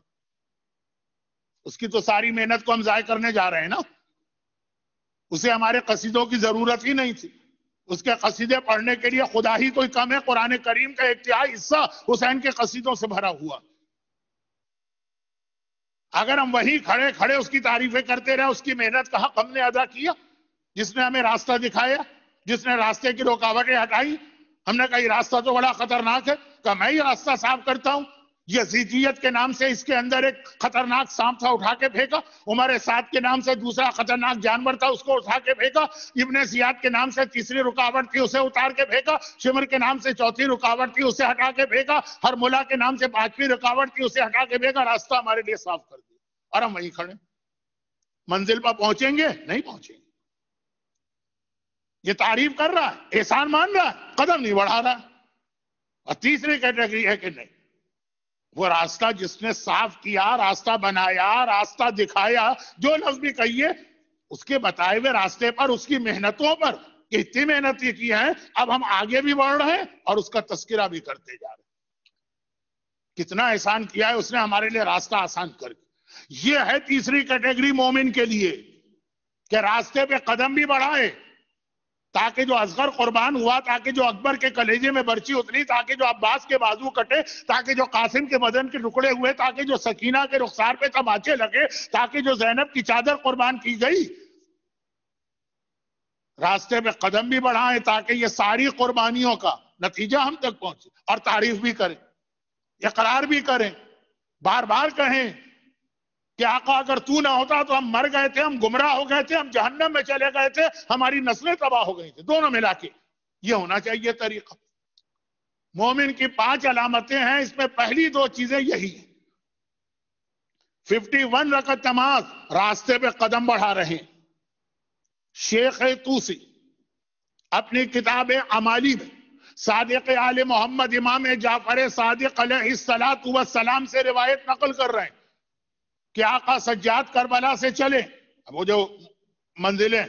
اس کی تو ساری محنت کو ہم ضائع کرنے جا رہے ہیں نا. اسے ہمارے قصیدوں کی ضرورت ہی نہیں تھی, اس کے قصیدے پڑھنے کے لیے خدا ہی کوئی کم ہے. قرآن کریم کا ایک تہائی حصہ حسین کے قصیدوں سے بھرا ہوا. اگر ہم وہیں کھڑے کھڑے اس کی تعریفیں کرتے رہے, اس کی محنت کا حق ہم نے ادا کیا, جس نے ہمیں راستہ دکھایا, جس نے راستے کی رکاوٹیں ہٹائی. ہم نے کہا یہ راستہ تو بڑا خطرناک ہے, کہ میں ہی راستہ صاف کرتا ہوں. یزیدیت کے نام سے اس کے اندر ایک خطرناک سانپ تھا, اٹھا کے پھینکا. عمر سعد کے نام سے دوسرا خطرناک جانور تھا, اس کو اٹھا کے پھینکا. ابن زیاد کے نام سے تیسری رکاوٹ تھی, اسے اتار کے پھینکا. شمر کے نام سے چوتھی رکاوٹ تھی, اسے ہٹا کے پھینکا. ہرملا کے نام سے پانچویں رکاوٹ تھی, اسے ہٹا کے پھینکا. راستہ ہمارے لیے صاف کر دیا, اور ہم وہیں کھڑے. منزل پر پہنچیں گے نہیں پہنچیں گے. یہ تعریف کر رہا ہے, احسان مان رہا ہے, قدم نہیں بڑھا رہا. اور تیسری کیٹیگری ہے کہ نہیں, وہ راستہ جس نے صاف کیا, راستہ بنایا, راستہ دکھایا, جو لفظ بھی کہیے, اس کے بتائے ہوئے راستے پر, اس کی محنتوں پر, اتنی محنت کی ہے, اب ہم آگے بھی بڑھ رہے ہیں اور اس کا تذکرہ بھی کرتے جا رہے ہیں. کتنا احسان کیا ہے اس نے ہمارے لیے راستہ آسان کر کے. یہ ہے تیسری کیٹیگری مومن کے لیے کہ راستے پہ قدم بھی بڑھائے تاکہ جو اصغر قربان ہوا، تاکہ جو اکبر کے کلیجے میں برچی اتری، تاکہ جو عباس کے بازو کٹے، تاکہ جو قاسم کے بدن کے ٹکڑے ہوئے، تاکہ جو سکینہ کے رخسار پہ تماچے لگے، تاکہ جو زینب کی چادر قربان کی گئی، راستے پہ قدم بھی بڑھائیں تاکہ یہ ساری قربانیوں کا نتیجہ ہم تک پہنچے، اور تعریف بھی کریں، اقرار بھی کریں، بار بار کہیں کہ آقا اگر تو نہ ہوتا تو ہم مر گئے تھے، ہم گمراہ ہو گئے تھے، ہم جہنم میں چلے گئے تھے، ہماری نسلیں تباہ ہو گئی تھے. دونوں ملا کے یہ ہونا چاہیے طریقہ. مومن کی پانچ علامتیں ہیں، اس میں پہلی دو چیزیں یہی ہیں. ففٹی ون رکعت نماز، راستے پہ قدم بڑھا رہے ہیں. شیخ توسی اپنی کتاب عمالی میں صادق آل محمد امام جعفر صادق علیہ السلام سے روایت نقل کر رہے ہیں کہ آقا سجاد کربلا سے چلے. اب وہ جو منزلیں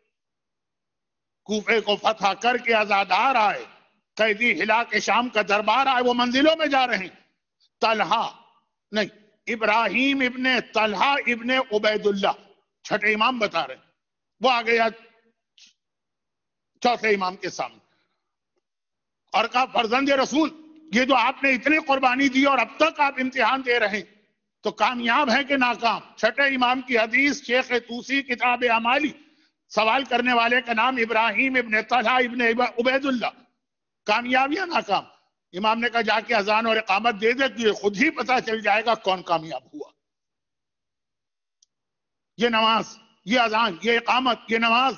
کوفے کو فتح کر کے آزادار آئے، قیدی ہلا کے شام کا دربار آئے، وہ منزلوں میں جا رہے ہیں. طلحہ نہیں ابراہیم ابن طلحہ ابن عبید اللہ چھٹے امام بتا رہے ہیں، وہ آ گیا چوتھے امام کے سامنے اور کہا فرزند رسول، یہ جو آپ نے اتنی قربانی دی اور اب تک آپ امتحان دے رہے ہیں تو کامیاب ہے کہ ناکام؟ چھٹے امام کی حدیث، شیخ توسی کتاب عمالی. سوال کرنے والے کا نام ابراہیم ابن طلحہ ابن عبید اللہ. کامیاب یا ناکام؟ امام نے کہا جا کے اذان اور اقامت دے دے کہ خود ہی پتہ چل جائے گا کون کامیاب ہوا. یہ نماز، یہ اذان، یہ اقامت، یہ نماز،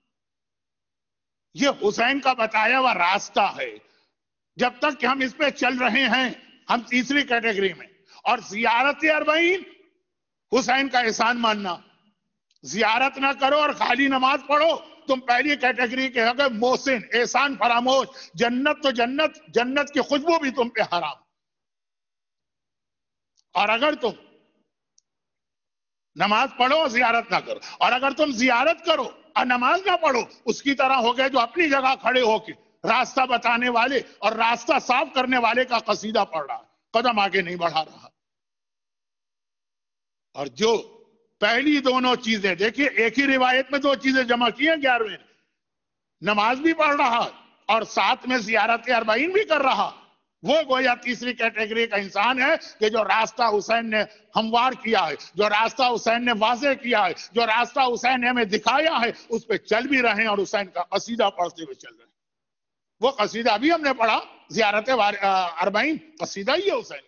یہ حسین کا بتایا ہوا راستہ ہے. جب تک کہ ہم اس پہ چل رہے ہیں ہم تیسری کیٹیگری میں. اور زیارت اربعین، حسین کا احسان ماننا. زیارت نہ کرو اور خالی نماز پڑھو، تم پہلی کیٹیگری کے ہو گئے محسن، احسان فراموش. جنت تو جنت، جنت کی خوشبو بھی تم پہ حرام. اور اگر تم نماز پڑھو زیارت نہ کرو، اور اگر تم زیارت کرو اور نماز نہ پڑھو، اس کی طرح ہو گئے جو اپنی جگہ کھڑے ہو کے راستہ بتانے والے اور راستہ صاف کرنے والے کا قصیدہ پڑھ رہا، قدم آگے نہیں بڑھا رہا. اور جو پہلی دونوں چیزیں دیکھیے، ایک ہی روایت میں دو چیزیں جمع کی ہیں گیارہویں، نماز بھی پڑھ رہا اور ساتھ میں زیارت اربعین بھی کر رہا، وہ گویا تیسری کیٹیگری کا انسان ہے کہ جو راستہ حسین نے ہموار کیا ہے، جو راستہ حسین نے واضح کیا ہے، جو راستہ حسین نے ہمیں دکھایا ہے، اس پہ چل بھی رہے ہیں اور حسین کا قصیدہ پڑھتے ہوئے چل رہے ہیں. وہ قصیدہ بھی ہم نے پڑھا، زیارت اربعین قصیدہ ہی ہے حسین.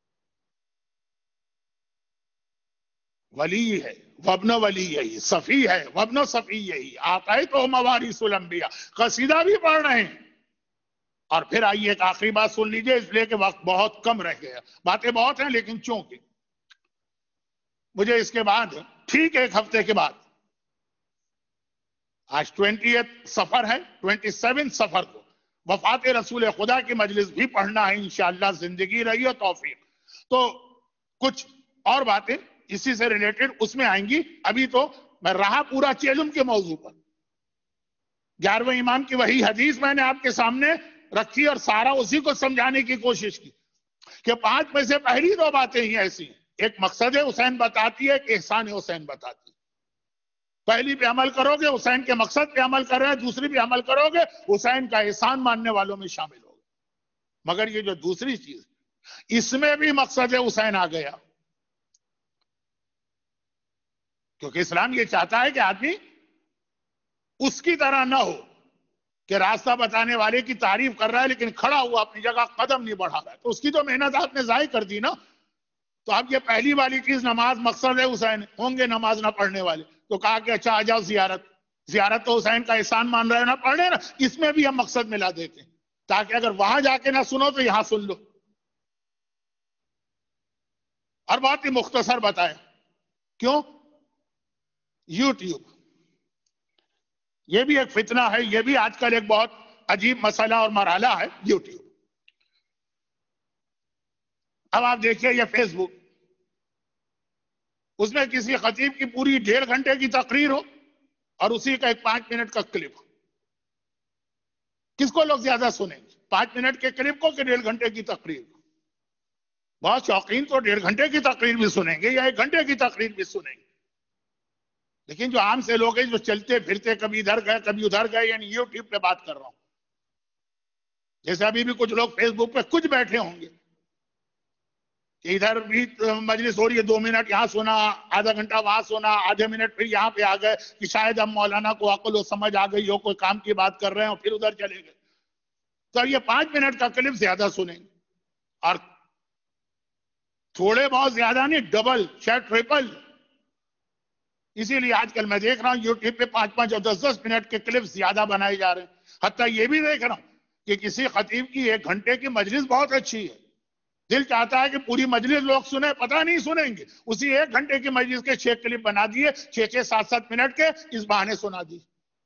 ولی ہے وابن ولی یہی، صفی ہے وابن صفی یہی، آقائے تو موارث الانبیاء، قصیدہ بھی پڑھ رہے ہیں. اور پھر آئیے ایک آخری بات سن لیجئے، اس لیے کہ وقت بہت کم رہ گیا، باتیں بہت ہیں لیکن چونکہ مجھے اس کے بعد ٹھیک ایک ہفتے کے بعد، آج ٹوینٹیتھ سفر ہے، ٹوینٹی سیون سفر کو وفات رسول خدا کی مجلس بھی پڑھنا ہے انشاءاللہ، زندگی رہی اور توفیق. تو کچھ اور باتیں اسی سے ریلیٹڈ اس میں آئیں گی. ابھی تو میں رہا پورا چیلم کے موضوع پر. گیارہویں امام کی وہی حدیث میں نے آپ کے سامنے رکھی اور سارا اسی کو سمجھانے کی کوشش کی کہ پانچ میں سے پہلی دو باتیں ہی ایسی ہیں، ایک مقصد حسین بتاتی ہے، ایک احسان حسین بتاتی ہے. پہلی پہ عمل کرو گے حسین کے مقصد پہ عمل کر رہے ہیں، دوسری پہ عمل کرو گے حسین کا احسان ماننے والوں میں شامل ہوگے. مگر یہ جو دوسری چیز، اس میں بھی مقصد حسین آ گیا، کیونکہ اسلام یہ چاہتا ہے کہ آدمی اس کی طرح نہ ہو کہ راستہ بتانے والے کی تعریف کر رہا ہے لیکن کھڑا ہوا اپنی جگہ قدم نہیں بڑھا رہا ہے. تو اس کی تو محنت آپ نے ضائع کر دی نا. تو اب یہ پہلی والی چیز نماز مقصد ہے حسین، ہوں گے نماز نہ پڑھنے والے، تو کہا کہ اچھا آ جاؤ زیارت. زیارت تو حسین کا احسان مان رہے ہو، نہ پڑھ رہے نا، اس میں بھی ہم مقصد ملا دیتے ہیں تاکہ اگر وہاں جا کے نہ سنو تو یہاں سن لو. اور بات ہی مختصر بتایا کیوں؟ یوٹیوب یہ بھی ایک فتنہ ہے، یہ بھی آج کل ایک بہت عجیب مسئلہ اور مرحلہ ہے یوٹیوب. اب آپ دیکھیے یہ فیس بک، اس میں کسی خطیب کی پوری ڈیڑھ گھنٹے کی تقریر ہو اور اسی کا ایک پانچ منٹ کا کلپ ہو. کس کو لوگ زیادہ سنیں گے، پانچ منٹ کے کلپ کو کہ ڈیڑھ گھنٹے کی تقریر کو؟ بہت شوقین تو ڈیڑھ گھنٹے کی تقریر بھی سنیں گے یا ایک گھنٹے کی تقریر بھی سنیں گے، لیکن جو عام سے لوگ ہیں جو چلتے پھرتے کبھی ادھر گئے کبھی ادھر گئے، یعنی یوٹیوب پہ بات کر رہا ہوں، جیسے ابھی بھی کچھ لوگ فیس بک پہ کچھ بیٹھے ہوں گے کہ ادھر بھی مجلس ہو رہی ہے، دو منٹ یہاں سنا، آدھا گھنٹہ وہاں سنا، آدھے منٹ پھر یہاں پہ آ گئے کہ شاید اب مولانا کو عقل و سمجھ آ گئی ہو، کوئی کام کی بات کر رہے ہیں، اور پھر ادھر چلے گئے. تو یہ پانچ منٹ کا کلپ زیادہ سنیں گے، اور تھوڑے بہت زیادہ نہیں، ڈبل شاید ٹریپل. اسی لیے آج کل میں دیکھ رہا ہوں یوٹیوب پہ پانچ پانچ اور دس دس منٹ کے کلپ زیادہ بنائے جا رہے ہیں. حتیٰ یہ بھی دیکھ رہا ہوں کہ کسی خطیب کی ایک گھنٹے کی مجلس بہت اچھی ہے، دل چاہتا ہے کہ پوری مجلس لوگ سنیں، پتہ نہیں سنیں گے، اسی ایک گھنٹے کی مجلس کے چھ کلپ بنا دیے، چھ چھ سات سات منٹ کے، اس بہانے سنا دی.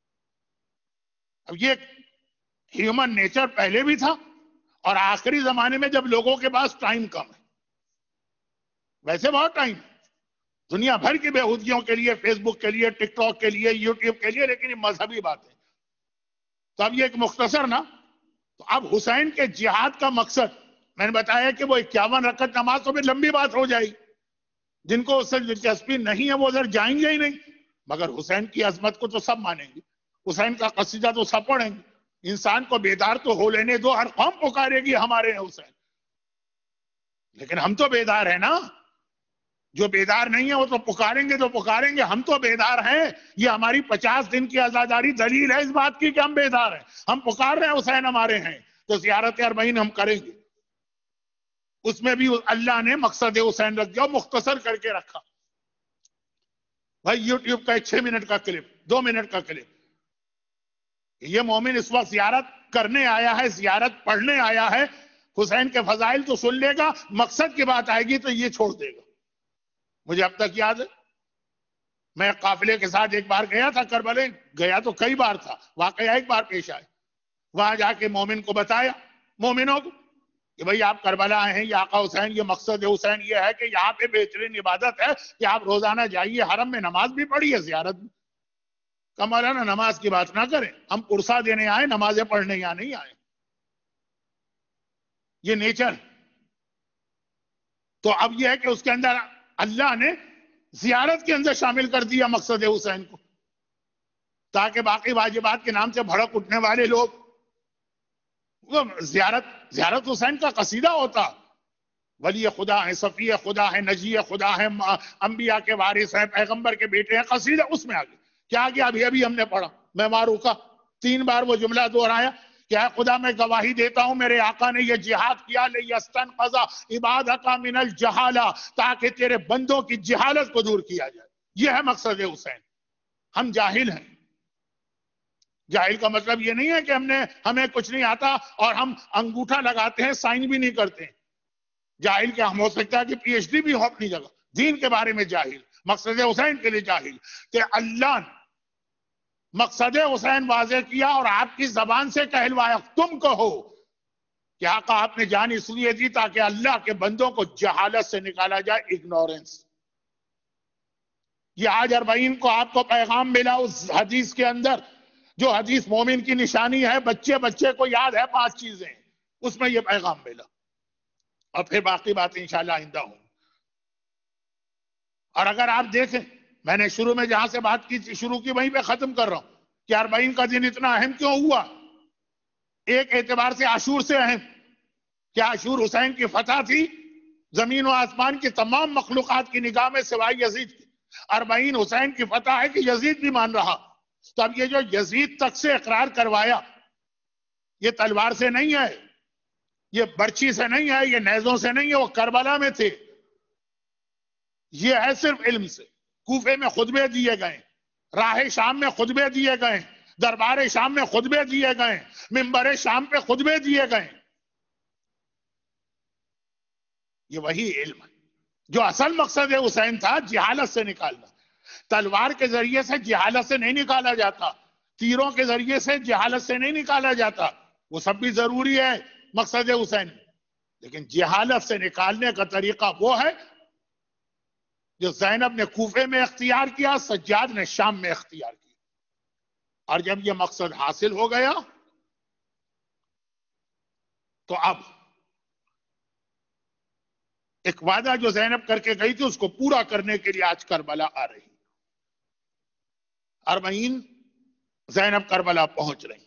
اب یہ ہیومن نیچر پہلے بھی تھا، اور آخری زمانے میں جب لوگوں کے پاس ٹائم کم ہے، ویسے بہت ٹائم ہے دنیا بھر کی بےہودگیوں کے لیے، فیس بک کے لیے، ٹک ٹاک کے لیے، یوٹیوب کے لیے، لیکن یہ مذہبی بات ہے. تو اب یہ ایک مختصر نا، تو اب حسین کے جہاد کا مقصد میں نے بتایا کہ وہ اکیاون رکعت نماز، تو پھر لمبی بات ہو جائے گی، جن کو اس سے دلچسپی نہیں ہے وہ ادھر جائیں گے ہی نہیں. مگر حسین کی عظمت کو تو سب مانیں گے، حسین کا قصیدہ تو سب پڑھیں گے. انسان کو بیدار تو ہو لینے دو، ہر قوم پکارے گی ہمارے ہیں حسین. لیکن ہم تو بیدار ہیں نا، جو بیدار نہیں ہے وہ تو پکاریں گے تو پکاریں گے، ہم تو بیدار ہیں. یہ ہماری پچاس دن کی عزاداری دلیل ہے اس بات کی کہ ہم بیدار ہیں، ہم پکار رہے ہیں حسین ہمارے ہیں. تو زیارت اربعین ہم کریں گے، اس میں بھی اللہ نے مقصد حسین رکھ دیا، مختصر کر کے رکھا. بھائی یوٹیوب کا ایک چھ منٹ کا کلپ، دو منٹ کا کلپ، یہ مومن اس وقت زیارت کرنے آیا ہے، زیارت پڑھنے آیا ہے، حسین کے فضائل تو سن لے گا، مقصد کی بات آئے گی تو یہ چھوڑ دے گا. مجھے اب تک یاد ہے، میں قافلے کے ساتھ ایک بار گیا تھا کربلا، گیا تو کئی بار تھا، واقعہ ایک بار پیش آئے. وہاں جا کے مومن کو بتایا، مومنوں کو، کہ بھئی آپ کربلا آئے ہیں، یہ آقا حسین، یہ مقصد حسین یہ ہے کہ یہاں پہ بہترین عبادت ہے کہ آپ روزانہ جائیے، حرم میں نماز بھی پڑھیے، زیارت بھی. کہ مولانا نماز کی بات نہ کریں، ہم پرسہ دینے آئے، نمازیں پڑھنے یہاں نہیں آئے. یہ نیچر. تو اب یہ ہے کہ اس کے اندر اللہ نے زیارت کے اندر شامل کر دیا مقصد حسین کو، تاکہ باقی واجبات کے نام سے بھڑک اٹھنے والے لوگ وہ زیارت زیارت حسین کا قصیدہ ہوتا. ولی خدا ہے، صفی خدا ہے، نجی خدا ہے، انبیاء کے وارث ہیں، پیغمبر کے بیٹے ہیں، قصیدہ اس میں آگے کیا آگے ابھی ابھی ہم نے پڑھا. میں مارو کا تین بار وہ جملہ دہرایا کہ اے خدا میں گواہی دیتا ہوں میرے آقا نے یہ جہاد کیا لیستنقذ عبادک من الجہالہ، تاکہ تیرے بندوں کی جہالت کو دور کیا جائے. یہ ہے مقصد حسین. ہم جاہل ہیں. جاہل کا مطلب یہ نہیں ہے کہ ہم نے ہمیں کچھ نہیں آتا اور ہم انگوٹھا لگاتے ہیں، سائن بھی نہیں کرتے. جاہل کیا ہم ہو سکتا ہے کہ پی ایچ ڈی بھی ہو اپنی جگہ، دین کے بارے میں جاہل، مقصد حسین کے لیے جاہل. کہ اللہ نے مقصد حسین واضح کیا اور آپ کی زبان سے کہلوایا، تم کہو کہ آقا آپ نے جان اس لیے دی تاکہ اللہ کے بندوں کو جہالت سے نکالا جائے، اگنورنس. یہ آج اربعین کو آپ کو پیغام ملا اس حدیث کے اندر، جو حدیث مومن کی نشانی ہے، بچے بچے کو یاد ہے پانچ چیزیں، اس میں یہ پیغام ملا. اور پھر باقی باتیں انشاءاللہ آئندہ ہوں. اور اگر آپ دیکھیں، میں نے شروع میں جہاں سے بات کی شروع کی وہیں پہ ختم کر رہا ہوں کہ اربعین کا دن اتنا اہم کیوں ہوا. ایک اعتبار سے عاشور سے اہم، کہ عاشور حسین کی فتح تھی، زمین و آسمان کی تمام مخلوقات کی نگاہ میں سوائے یزید کی. اربعین حسین کی فتح ہے کہ یزید بھی مان رہا. تو اب یہ جو یزید تک سے اقرار کروایا، یہ تلوار سے نہیں ہے، یہ برچی سے نہیں ہے، یہ نیزوں سے نہیں ہے، وہ کربلا میں تھے. یہ ہے صرف علم سے. کوفے میں خطبے دیے گئے، راہ شام میں خطبے دیے گئے، دربار شام میں خطبے دیے گئے، منبر شام پہ خطبے دیے گئے. یہ وہی علم ہے جو اصل مقصد حسین تھا، جہالت سے نکالنا. تلوار کے ذریعے سے جہالت سے نہیں نکالا جاتا، تیروں کے ذریعے سے جہالت سے نہیں نکالا جاتا. وہ سب بھی ضروری ہے مقصد حسین، لیکن جہالت سے نکالنے کا طریقہ وہ ہے جو زینب نے کوفے میں اختیار کیا، سجاد نے شام میں اختیار کیا. اور جب یہ مقصد حاصل ہو گیا تو اب ایک وعدہ جو زینب کر کے گئی تھی اس کو پورا کرنے کے لیے آج کربلا آ رہی. اربعین زینب کربلا پہنچ رہی.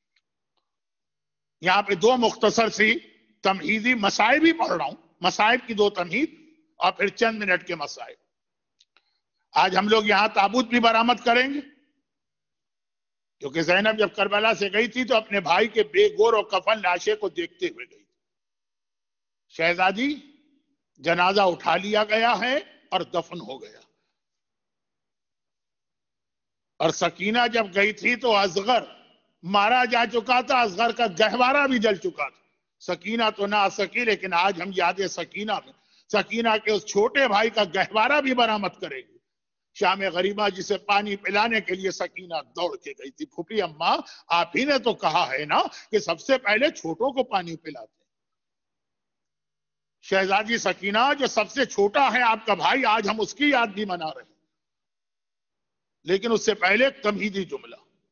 یہاں پہ دو مختصر سی تمہیدی مسائب ہی پڑھ رہا ہوں، مسائب کی دو تمہید اور پھر چند منٹ کے مسائب. آج ہم لوگ یہاں تابوت بھی برآمد کریں گے، کیونکہ زینب جب کربلا سے گئی تھی تو اپنے بھائی کے بے گور و کفن لاشے کو دیکھتے ہوئے گئی. شہزادی جنازہ اٹھا لیا گیا ہے اور دفن ہو گیا. اور سکینہ جب گئی تھی تو اصغر مارا جا چکا تھا، اصغر کا گہوارہ بھی جل چکا تھا. سکینہ تو نہ آ سکی، لیکن آج ہم یاد سکینہ میں سکینہ کے اس چھوٹے بھائی کا گہوارہ بھی برآمد کریں گے. شام غریبہ جسے پانی پلانے کے لیے سکینہ دوڑ کے گئی تھی. پھوپھی اماں آپ ہی نے تو کہا ہے نا کہ سب سے پہلے چھوٹوں کو پانی پلاتے ہیں. شہزادی سکینہ جو سب سے چھوٹا ہے آپ کا بھائی، آج ہم اس کی یاد بھی منا رہے ہیں. لیکن اس سے پہلے ایک تمہیدی جملہ.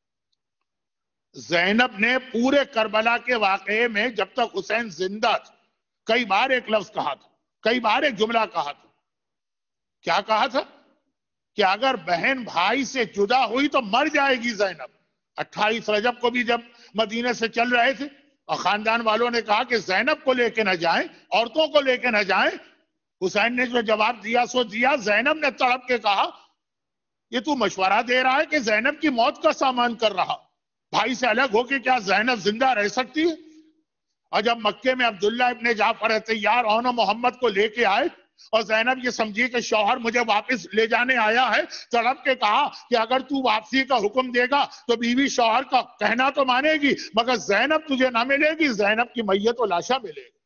زینب نے پورے کربلا کے واقعے میں جب تک حسین زندہ تھا کئی بار ایک لفظ کہا تھا، کئی بار ایک جملہ کہا تھا. کیا کہا تھا؟ کہ اگر بہن بھائی سے جدا ہوئی تو مر جائے گی زینب. اٹھائیس رجب کو بھی جب مدینے سے چل رہے تھے اور خاندان والوں نے کہا کہ زینب کو لے کے نہ جائیں، عورتوں کو لے کے نہ جائیں، حسین نے جو جواب دیا سو دیا. زینب نے تڑپ کے کہا یہ تو مشورہ دے رہا ہے کہ زینب کی موت کا سامان کر رہا، بھائی سے الگ ہو کے کیا زینب زندہ رہ سکتی ہے؟ اور جب مکے میں عبداللہ ابن جعفر طیار اون محمد کو لے کے آئے اور زینب یہ سمجھی کہ شوہر مجھے واپس لے جانے آیا ہے، تڑپ کے کہا کہ اگر تو واپسی کا حکم دے گا تو بیوی شوہر کا کہنا تو مانے گی، مگر زینب تجھے نہ ملے گی، زینب کی میت و لاشا ملے گی.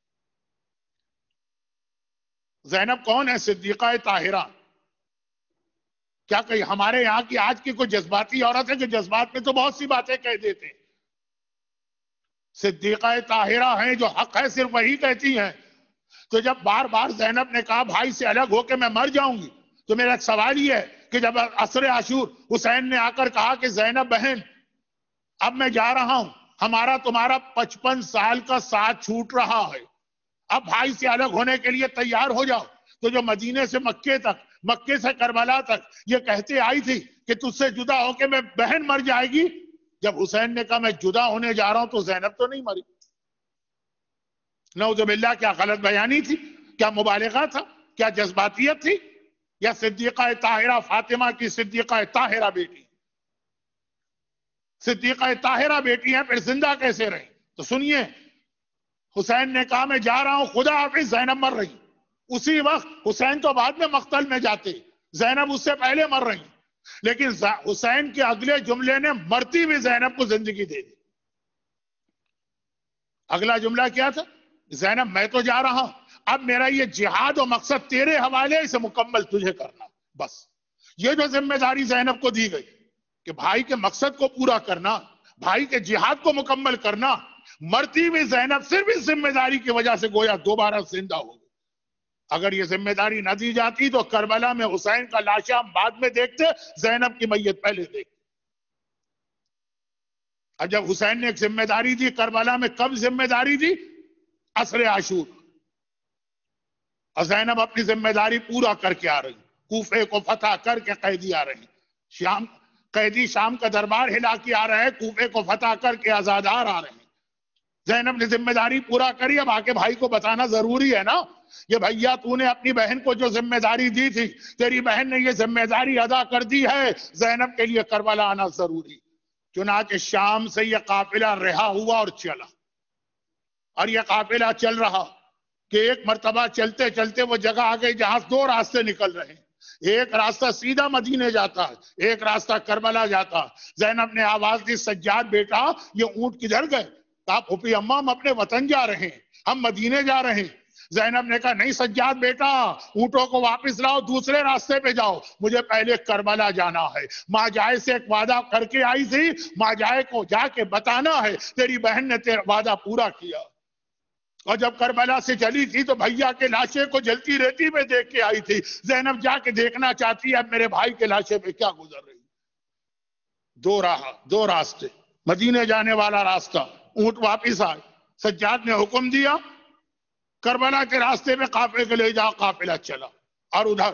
زینب کون ہے؟ صدیقہ طاہرہ. کیا کہ ہمارے یہاں کی آج کی کوئی جذباتی عورت ہے کہ جذبات میں تو بہت سی باتیں کہہ دیتے ہیں. صدیقہ طاہرہ ہیں، جو حق ہے صرف وہی کہتی ہیں. تو جب بار بار زینب نے کہا بھائی سے الگ ہو کے میں مر جاؤں گی، تو میرا ایک سوال یہ ہے کہ جب عصر عاشور حسین نے آ کر کہا کہ زینب بہن اب میں جا رہا ہوں، ہمارا تمہارا پچپن سال کا ساتھ چھوٹ رہا ہے، اب بھائی سے الگ ہونے کے لیے تیار ہو جاؤ. تو جو مدینے سے مکے تک، مکے سے کربلا تک یہ کہتے آئی تھی کہ تجھ سے جدا ہو کے میں بہن مر جائے گی، جب حسین نے کہا میں جدا ہونے جا رہا ہوں تو زینب تو نہیں مری. نعوذ باللہ، کیا غلط بیانی تھی؟ کیا مبالغہ تھا؟ کیا جذباتیت تھی؟ یا صدیقہ طاہرہ فاطمہ کی صدیقہ طاہرہ بیٹی، صدیقہ طاہرہ بیٹی ہیں پھر زندہ کیسے رہی؟ تو سنیے، حسین نے کہا میں جا رہا ہوں، خدا حافظ، زینب مر رہی. اسی وقت حسین تو بعد میں مقتل میں جاتے، زینب اس سے پہلے مر رہی، لیکن حسین کے اگلے جملے نے مرتی ہوئی زینب کو زندگی دے دی. اگلا جملہ کیا تھا؟ زینب میں تو جا رہا ہوں، اب میرا یہ جہاد و مقصد تیرے حوالے، اسے مکمل تجھے کرنا. بس یہ جو ذمہ داری زینب کو دی گئی کہ بھائی کے مقصد کو پورا کرنا، بھائی کے جہاد کو مکمل کرنا، مرتی ہوئی زینب صرف اس ذمہ داری کی وجہ سے گویا دوبارہ زندہ ہو گئی. اگر یہ ذمہ داری نہ دی جاتی تو کربلا میں حسین کا لاشا ہم بعد میں دیکھتے، زینب کی میت پہلے دیکھتے. اب جب حسین نے ایک ذمہ داری دی کربلا میں، کب ذمہ داری دی؟ عصر عاشور. اور زینب اپنی ذمہ داری پورا کر کے آ رہی، کوفے کو فتح کر کے قیدی آ رہی. شام قیدی شام کا دربار ہلا کے آ رہے ہیں، کوفے کو فتح کر کے آزادار آ رہے ہیں. زینب نے ذمہ داری پورا کری. اب آ کے بھائی کو بتانا ضروری ہے نا یہ بھیا تو نے اپنی بہن کو جو ذمہ داری دی تھی، تیری بہن نے یہ ذمہ داری ادا کر دی ہے، زینب کے لیے کربلا آنا ضروری. چنانچہ شام سے یہ قافلہ رہا ہوا اور چلا، اور یہ قافلہ چل رہا کہ ایک مرتبہ چلتے چلتے وہ جگہ آ گئی جہاں دو راستے نکل رہے ہیں. ایک راستہ سیدھا مدینے جاتا ہے، ایک راستہ کربلا جاتا. زینب نے آواز دی سجاد بیٹا یہ اونٹ کدھر گئے؟ کہا پھوپھی اماں ہم اپنے وطن جا رہے ہیں، ہم مدینے جا رہے ہیں. زینب نے کہا نہیں سجاد بیٹا، اونٹوں کو واپس لاؤ، دوسرے راستے پہ جاؤ، مجھے پہلے کربلا جانا ہے. ماں جائے سے ایک وعدہ کر کے آئی تھی، ماں جائے کو جا کے بتانا ہے تیری بہن نے تیرا وعدہ پورا کیا. اور جب کربلا سے چلی تھی تو بھیا کے لاشے کو جلتی ریتی میں دیکھ کے آئی تھی. زینب جا کے دیکھنا چاہتی ہے اب میرے بھائی کے لاشے پہ کیا گزر رہی. دو راہ دو راستے، مدینے جانے والا راستہ، اونٹ واپس آئے. سجاد نے حکم دیا کربلا کے راستے میں قافلے کے لے جا، قافلہ چلا، اور ادھر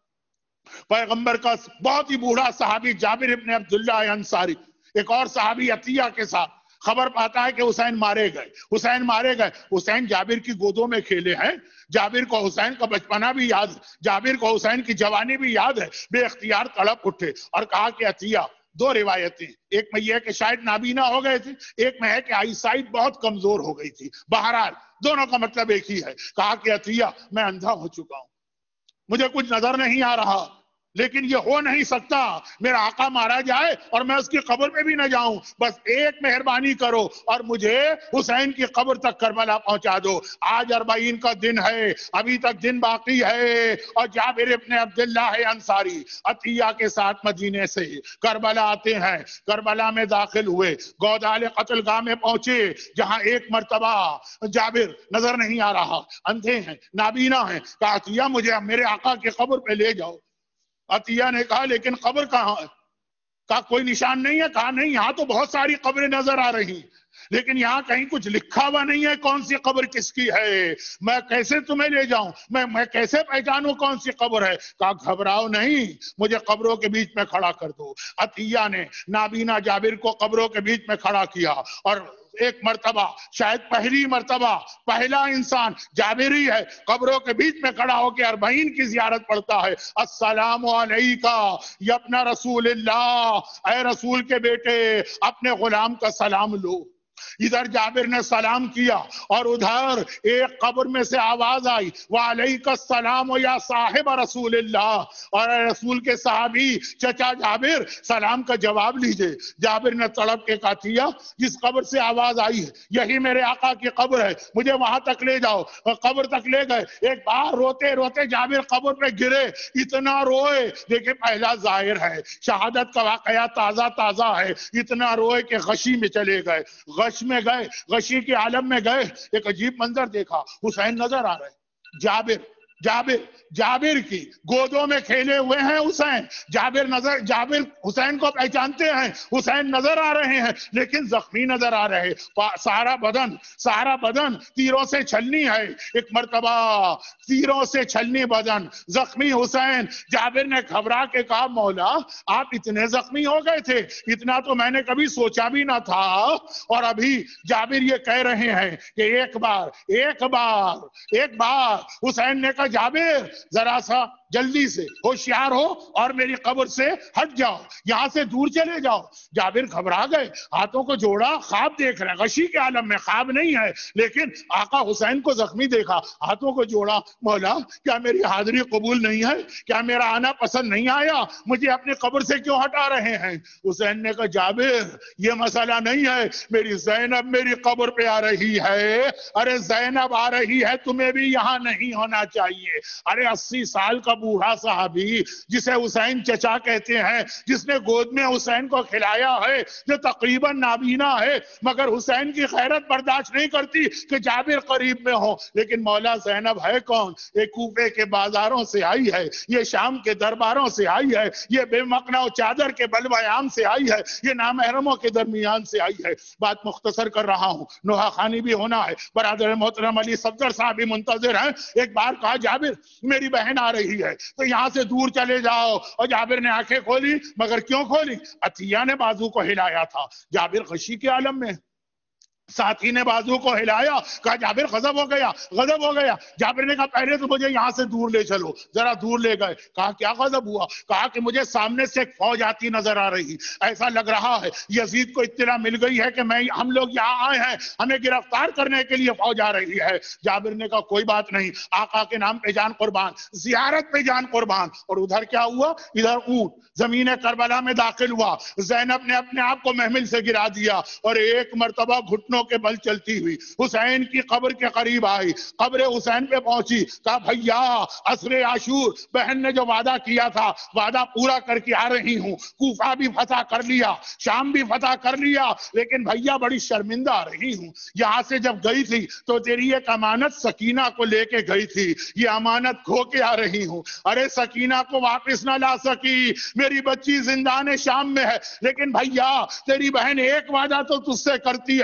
پیغمبر کا بہت ہی بوڑھا صحابی جابر ابن عبداللہ انصاری ایک اور صحابی عطیہ کے ساتھ خبر پاتا ہے کہ حسین مارے گئے حسین مارے گئے حسین جابر کی گودوں میں کھیلے ہیں، جابر کو حسین کا بچپنا بھی یاد ہے، جابر کو حسین کی جوانی بھی یاد ہے، بے اختیار تڑپ اٹھے اور کہا کہ عطیہ، دو روایتیں، ایک میں یہ کہ شاید نابینا ہو گئے تھے، ایک میں ہے کہ آئی سائٹ بہت کمزور ہو گئی تھی، بہرحال دونوں کا مطلب ایک ہی ہے، کہا کہ عطیہ میں اندھا ہو چکا ہوں، مجھے کچھ نظر نہیں آ رہا، لیکن یہ ہو نہیں سکتا میرا آقا مارا جائے اور میں اس کی قبر پہ بھی نہ جاؤں، بس ایک مہربانی کرو اور مجھے حسین کی قبر تک کربلا پہنچا دو، آج اربعین کا دن ہے، ابھی تک دن باقی ہے، اور جابر ابن عبداللہ انصاری عطیہ کے ساتھ مدینے سے کربلا آتے ہیں، کربلا میں داخل ہوئے، گودال قتل گاہ میں پہنچے، جہاں ایک مرتبہ جابر نظر نہیں آ رہا، اندھے ہیں، نابینا ہیں، کہا عطیہ مجھے میرے آقا کی قبر پہ لے جاؤ، عطیہ نے کہا لیکن قبر کہاں ہے؟ کہا کوئی نشان نہیں ہے، کہا نہیں یہاں تو بہت ساری قبریں نظر آ رہی ہیں لیکن یہاں کہیں کچھ لکھا ہوا نہیں ہے کون سی قبر کس کی ہے، میں کیسے تمہیں لے جاؤں، میں میں کیسے پہچانوں کون سی قبر ہے؟ کہا گھبراؤ نہیں، مجھے قبروں کے بیچ میں کھڑا کر دو، عطیہ نے نابینا جابر کو قبروں کے بیچ میں کھڑا کیا، اور ایک مرتبہ شاید پہلی مرتبہ پہلا انسان جابر ہی ہے قبروں کے بیچ میں کھڑا ہو کے اربعین کی زیارت پڑھتا ہے، السلام علیکہ یا ابن رسول اللہ، اے رسول کے بیٹے اپنے غلام کا سلام لو۔ ادھر جابر نے سلام کیا اور ادھر ایک قبر میں سے آواز آئی وعلیک السلام یا صاحب رسول اللہ، اور رسول کے صحابی چچا جابر سلام کا جواب لیجئے۔ جابر نے تڑپ کے کہا عطیہ جس قبر سے آواز آئی ہے یہی میرے آقا کی قبر ہے، مجھے وہاں تک لے جاؤ، اور قبر تک لے گئے، ایک بار روتے روتے جابر قبر پہ گرے، اتنا روئے، دیکھیں پہلا ظاہر ہے شہادت کا واقعہ تازہ تازہ ہے، اتنا روئے کہ غشی میں چلے گئے، غش میں گئے، غشی کے عالم میں گئے، ایک عجیب منظر دیکھا، حسین نظر آ رہے، جابر جابر جابر کی گودوں میں کھیلے ہوئے ہیں حسین، جابر نظر جابر حسین کو پہچانتے ہیں، حسین نظر آ رہے ہیں لیکن زخمی نظر آ رہے، سارا بدن سارا بدن تیروں سے چھلنی ہے، ایک مرتبہ تیروں سے چھلنی بدن، زخمی حسین، جابر نے گھبرا کے کہا مولا آپ اتنے زخمی ہو گئے تھے، اتنا تو میں نے کبھی سوچا بھی نہ تھا، اور ابھی جابر یہ کہہ رہے ہیں کہ ایک بار ایک بار ایک بار حسین نے کہا جابر ذرا سا جلدی سے ہوشیار ہو اور میری قبر سے ہٹ جاؤ، یہاں سے دور چلے جاؤ۔ جابر گھبرا گئے، ہاتھوں کو جوڑا، خواب دیکھ رہے، غشی کے عالم میں، خواب نہیں ہے لیکن آقا حسین کو زخمی دیکھا، ہاتھوں کو جوڑا، مولا کیا میری حاضری قبول نہیں ہے؟ کیا میرا آنا پسند نہیں آیا؟ مجھے اپنی قبر سے کیوں ہٹا رہے ہیں؟ حسین نے کہا جابر یہ مسئلہ نہیں ہے، میری زینب میری قبر پہ آ رہی ہے، ارے زینب آ رہی ہے، تمہیں بھی یہاں نہیں ہونا چاہیے۔ ارے اسی سال کا بوڑھا صحابی جسے حسین چچا کہتے ہیں، جس نے گود میں حسین کو کھلایا ہے، جو تقریباً نابینا ہے، مگر حسین کی غیرت برداشت نہیں کرتی کہ جابر قریب میں ہو، لیکن مولا زینب ہے کون؟ یہ کوفے کے بازاروں سے آئی ہے، یہ شام کے درباروں سے آئی ہے، یہ بے مقنع و چادر کے بلوہ عام سے آئی ہے، یہ نامحرموں کے درمیان سے آئی ہے۔ بات مختصر کر رہا ہوں، نوحہ خانی بھی ہونا ہے، برادر محترم علی صفدر صاحب بھی منتظر ہیں۔ ایک بار کہا جابر میری بہن آ رہی ہے تو یہاں سے دور چلے جاؤ، اور جابر نے آنکھیں کھولی، مگر کیوں کھولی؟ عطیہ نے بازو کو ہلایا تھا، جابر غشی کے عالم میں، ساتھی نے بازو کو ہلایا، کہا جابر غضب ہو گیا غضب ہو گیا جابر نے کہا پہلے تو مجھے یہاں سے دور لے چلو، ذرا دور لے گئے، کہا کیا غضب ہوا؟ کہا کہ مجھے سامنے سے ایک فوج آتی نظر آ رہی، ایسا لگ رہا ہے یزید کو اطلاع مل گئی ہے کہ میں ہم لوگ یہاں آئے ہیں، ہمیں گرفتار کرنے کے لیے فوج آ رہی ہے۔ جابر نے کہا کوئی بات نہیں، آقا کے نام پہ جان قربان، زیارت پہ جان قربان۔ اور ادھر کیا ہوا؟ ادھر اونٹ زمین کربلا میں داخل ہوا، زینب نے اپنے آپ کو محمل سے گرا دیا اور ایک مرتبہ گھٹنوں کے بل چلتی ہوئی حسین کی قبر کے قریب آئی، قبر حسین پہ پہنچی، کہا بھیا عصر عاشور بہن نے جو وعدہ کیا تھا وعدہ پورا کر کے آ رہی ہوں، کوفہ بھی فتح کر لیا، شام بھی فتح کر لیا، لیکن بھیا بڑی شرمندہ آ رہی ہوں، یہاں سے جب گئی تھی تو تیری ایک امانت سکینہ کو لے کے گئی تھی، یہ امانت کھو کے آ رہی ہوں، ارے سکینہ کو واپس نہ لا سکی، میری بچی زندان شام میں ہے، لیکن بھیا تیری بہن ایک وعدہ تو تجھ سے کرتی ہے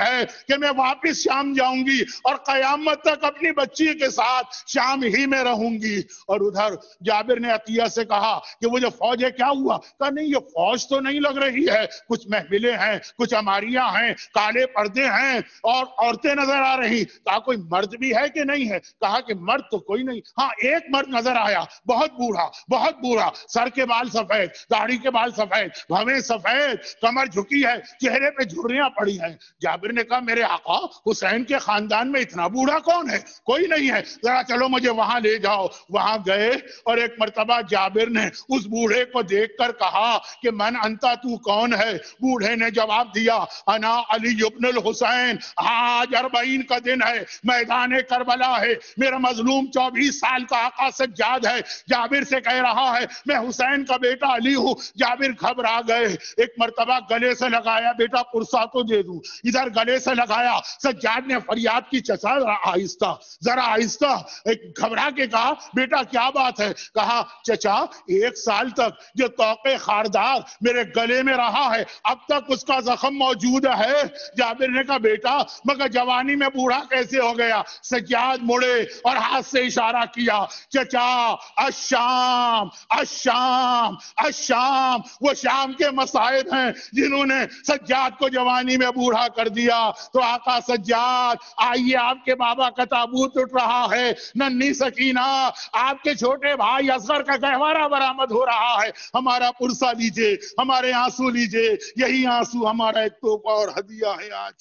کہ میں واپس شام جاؤں گی اور قیامت تک اپنی بچی کے ساتھ شام ہی میں رہوں گی. اور ادھر جابر نے عطیہ سے کہا کہ وہ جو فوج ہے کیا ہوا؟ کہا نہیں یہ فوج تو نہیں لگ رہی ہے, کچھ محفلیں ہیں, کچھ عماریاں ہیں, کالے پردے ہیں اور عورتیں نظر آ رہی. کہا کوئی مرد بھی ہے کہ نہیں ہے؟ کہا کہ مرد تو کوئی نہیں, ہاں ایک مرد نظر آیا, بہت بوڑھا بہت بوڑھا, سر کے بال سفید, داڑھی کے بال سفید, بھویں سفید, کمر جھکی ہے, چہرے پہ جھریاں پڑی ہیں. جابر نے کہا میرے آقا حسین کے خاندان میں اتنا بوڑھا کون ہے؟ کوئی نہیں ہے, ذرا چلو مجھے وہاں لے جاؤ. وہاں گئے اور ایک مرتبہ جابر نے اس بوڑھے کو دیکھ کر کہا کہ من انتا, تو کون ہے؟ بوڑھے نے جواب دیا انا علی ابن الحسین, آج اربعین کا دن ہے, میدان کربلا ہے, میرا مظلوم چوبیس سال کا آقا سجاد ہے. جابر سے کہہ رہا ہے میں حسین کا بیٹا علی ہوں. جابر گھبرا گئے, ایک مرتبہ گلے سے لگایا, بیٹا پرسا تو دے دوں, ادھر گلے سے لگایا. سجاد نے فریاد کی چچا ذرا آہستہ ذرا آہستہ, ایک گھبرا کے کہا بیٹا کیا بات ہے؟ کہا چچا ایک سال تک جو توقع خاردار میرے گلے میں رہا ہے اب تک اس کا زخم موجود ہے. جابر نے کہا بیٹا مگر جوانی میں بوڑھا کیسے ہو گیا؟ سجاد مڑے اور ہاتھ سے اشارہ کیا, چچا الشام الشام الشام, وہ شام کے مصائب ہیں جنہوں نے سجاد کو جوانی میں بوڑھا کر دیا. تو آقا سجاد آئیے, آپ کے بابا کا تابوت اٹھ رہا ہے, ننھی سکینہ آپ کے چھوٹے بھائی اصغر کا گہوارہ برآمد ہو رہا ہے, ہمارا پرسا لیجئے, ہمارے آنسو لیجئے, یہی آنسو ہمارا ایک تحفہ اور ہدیہ ہے آج.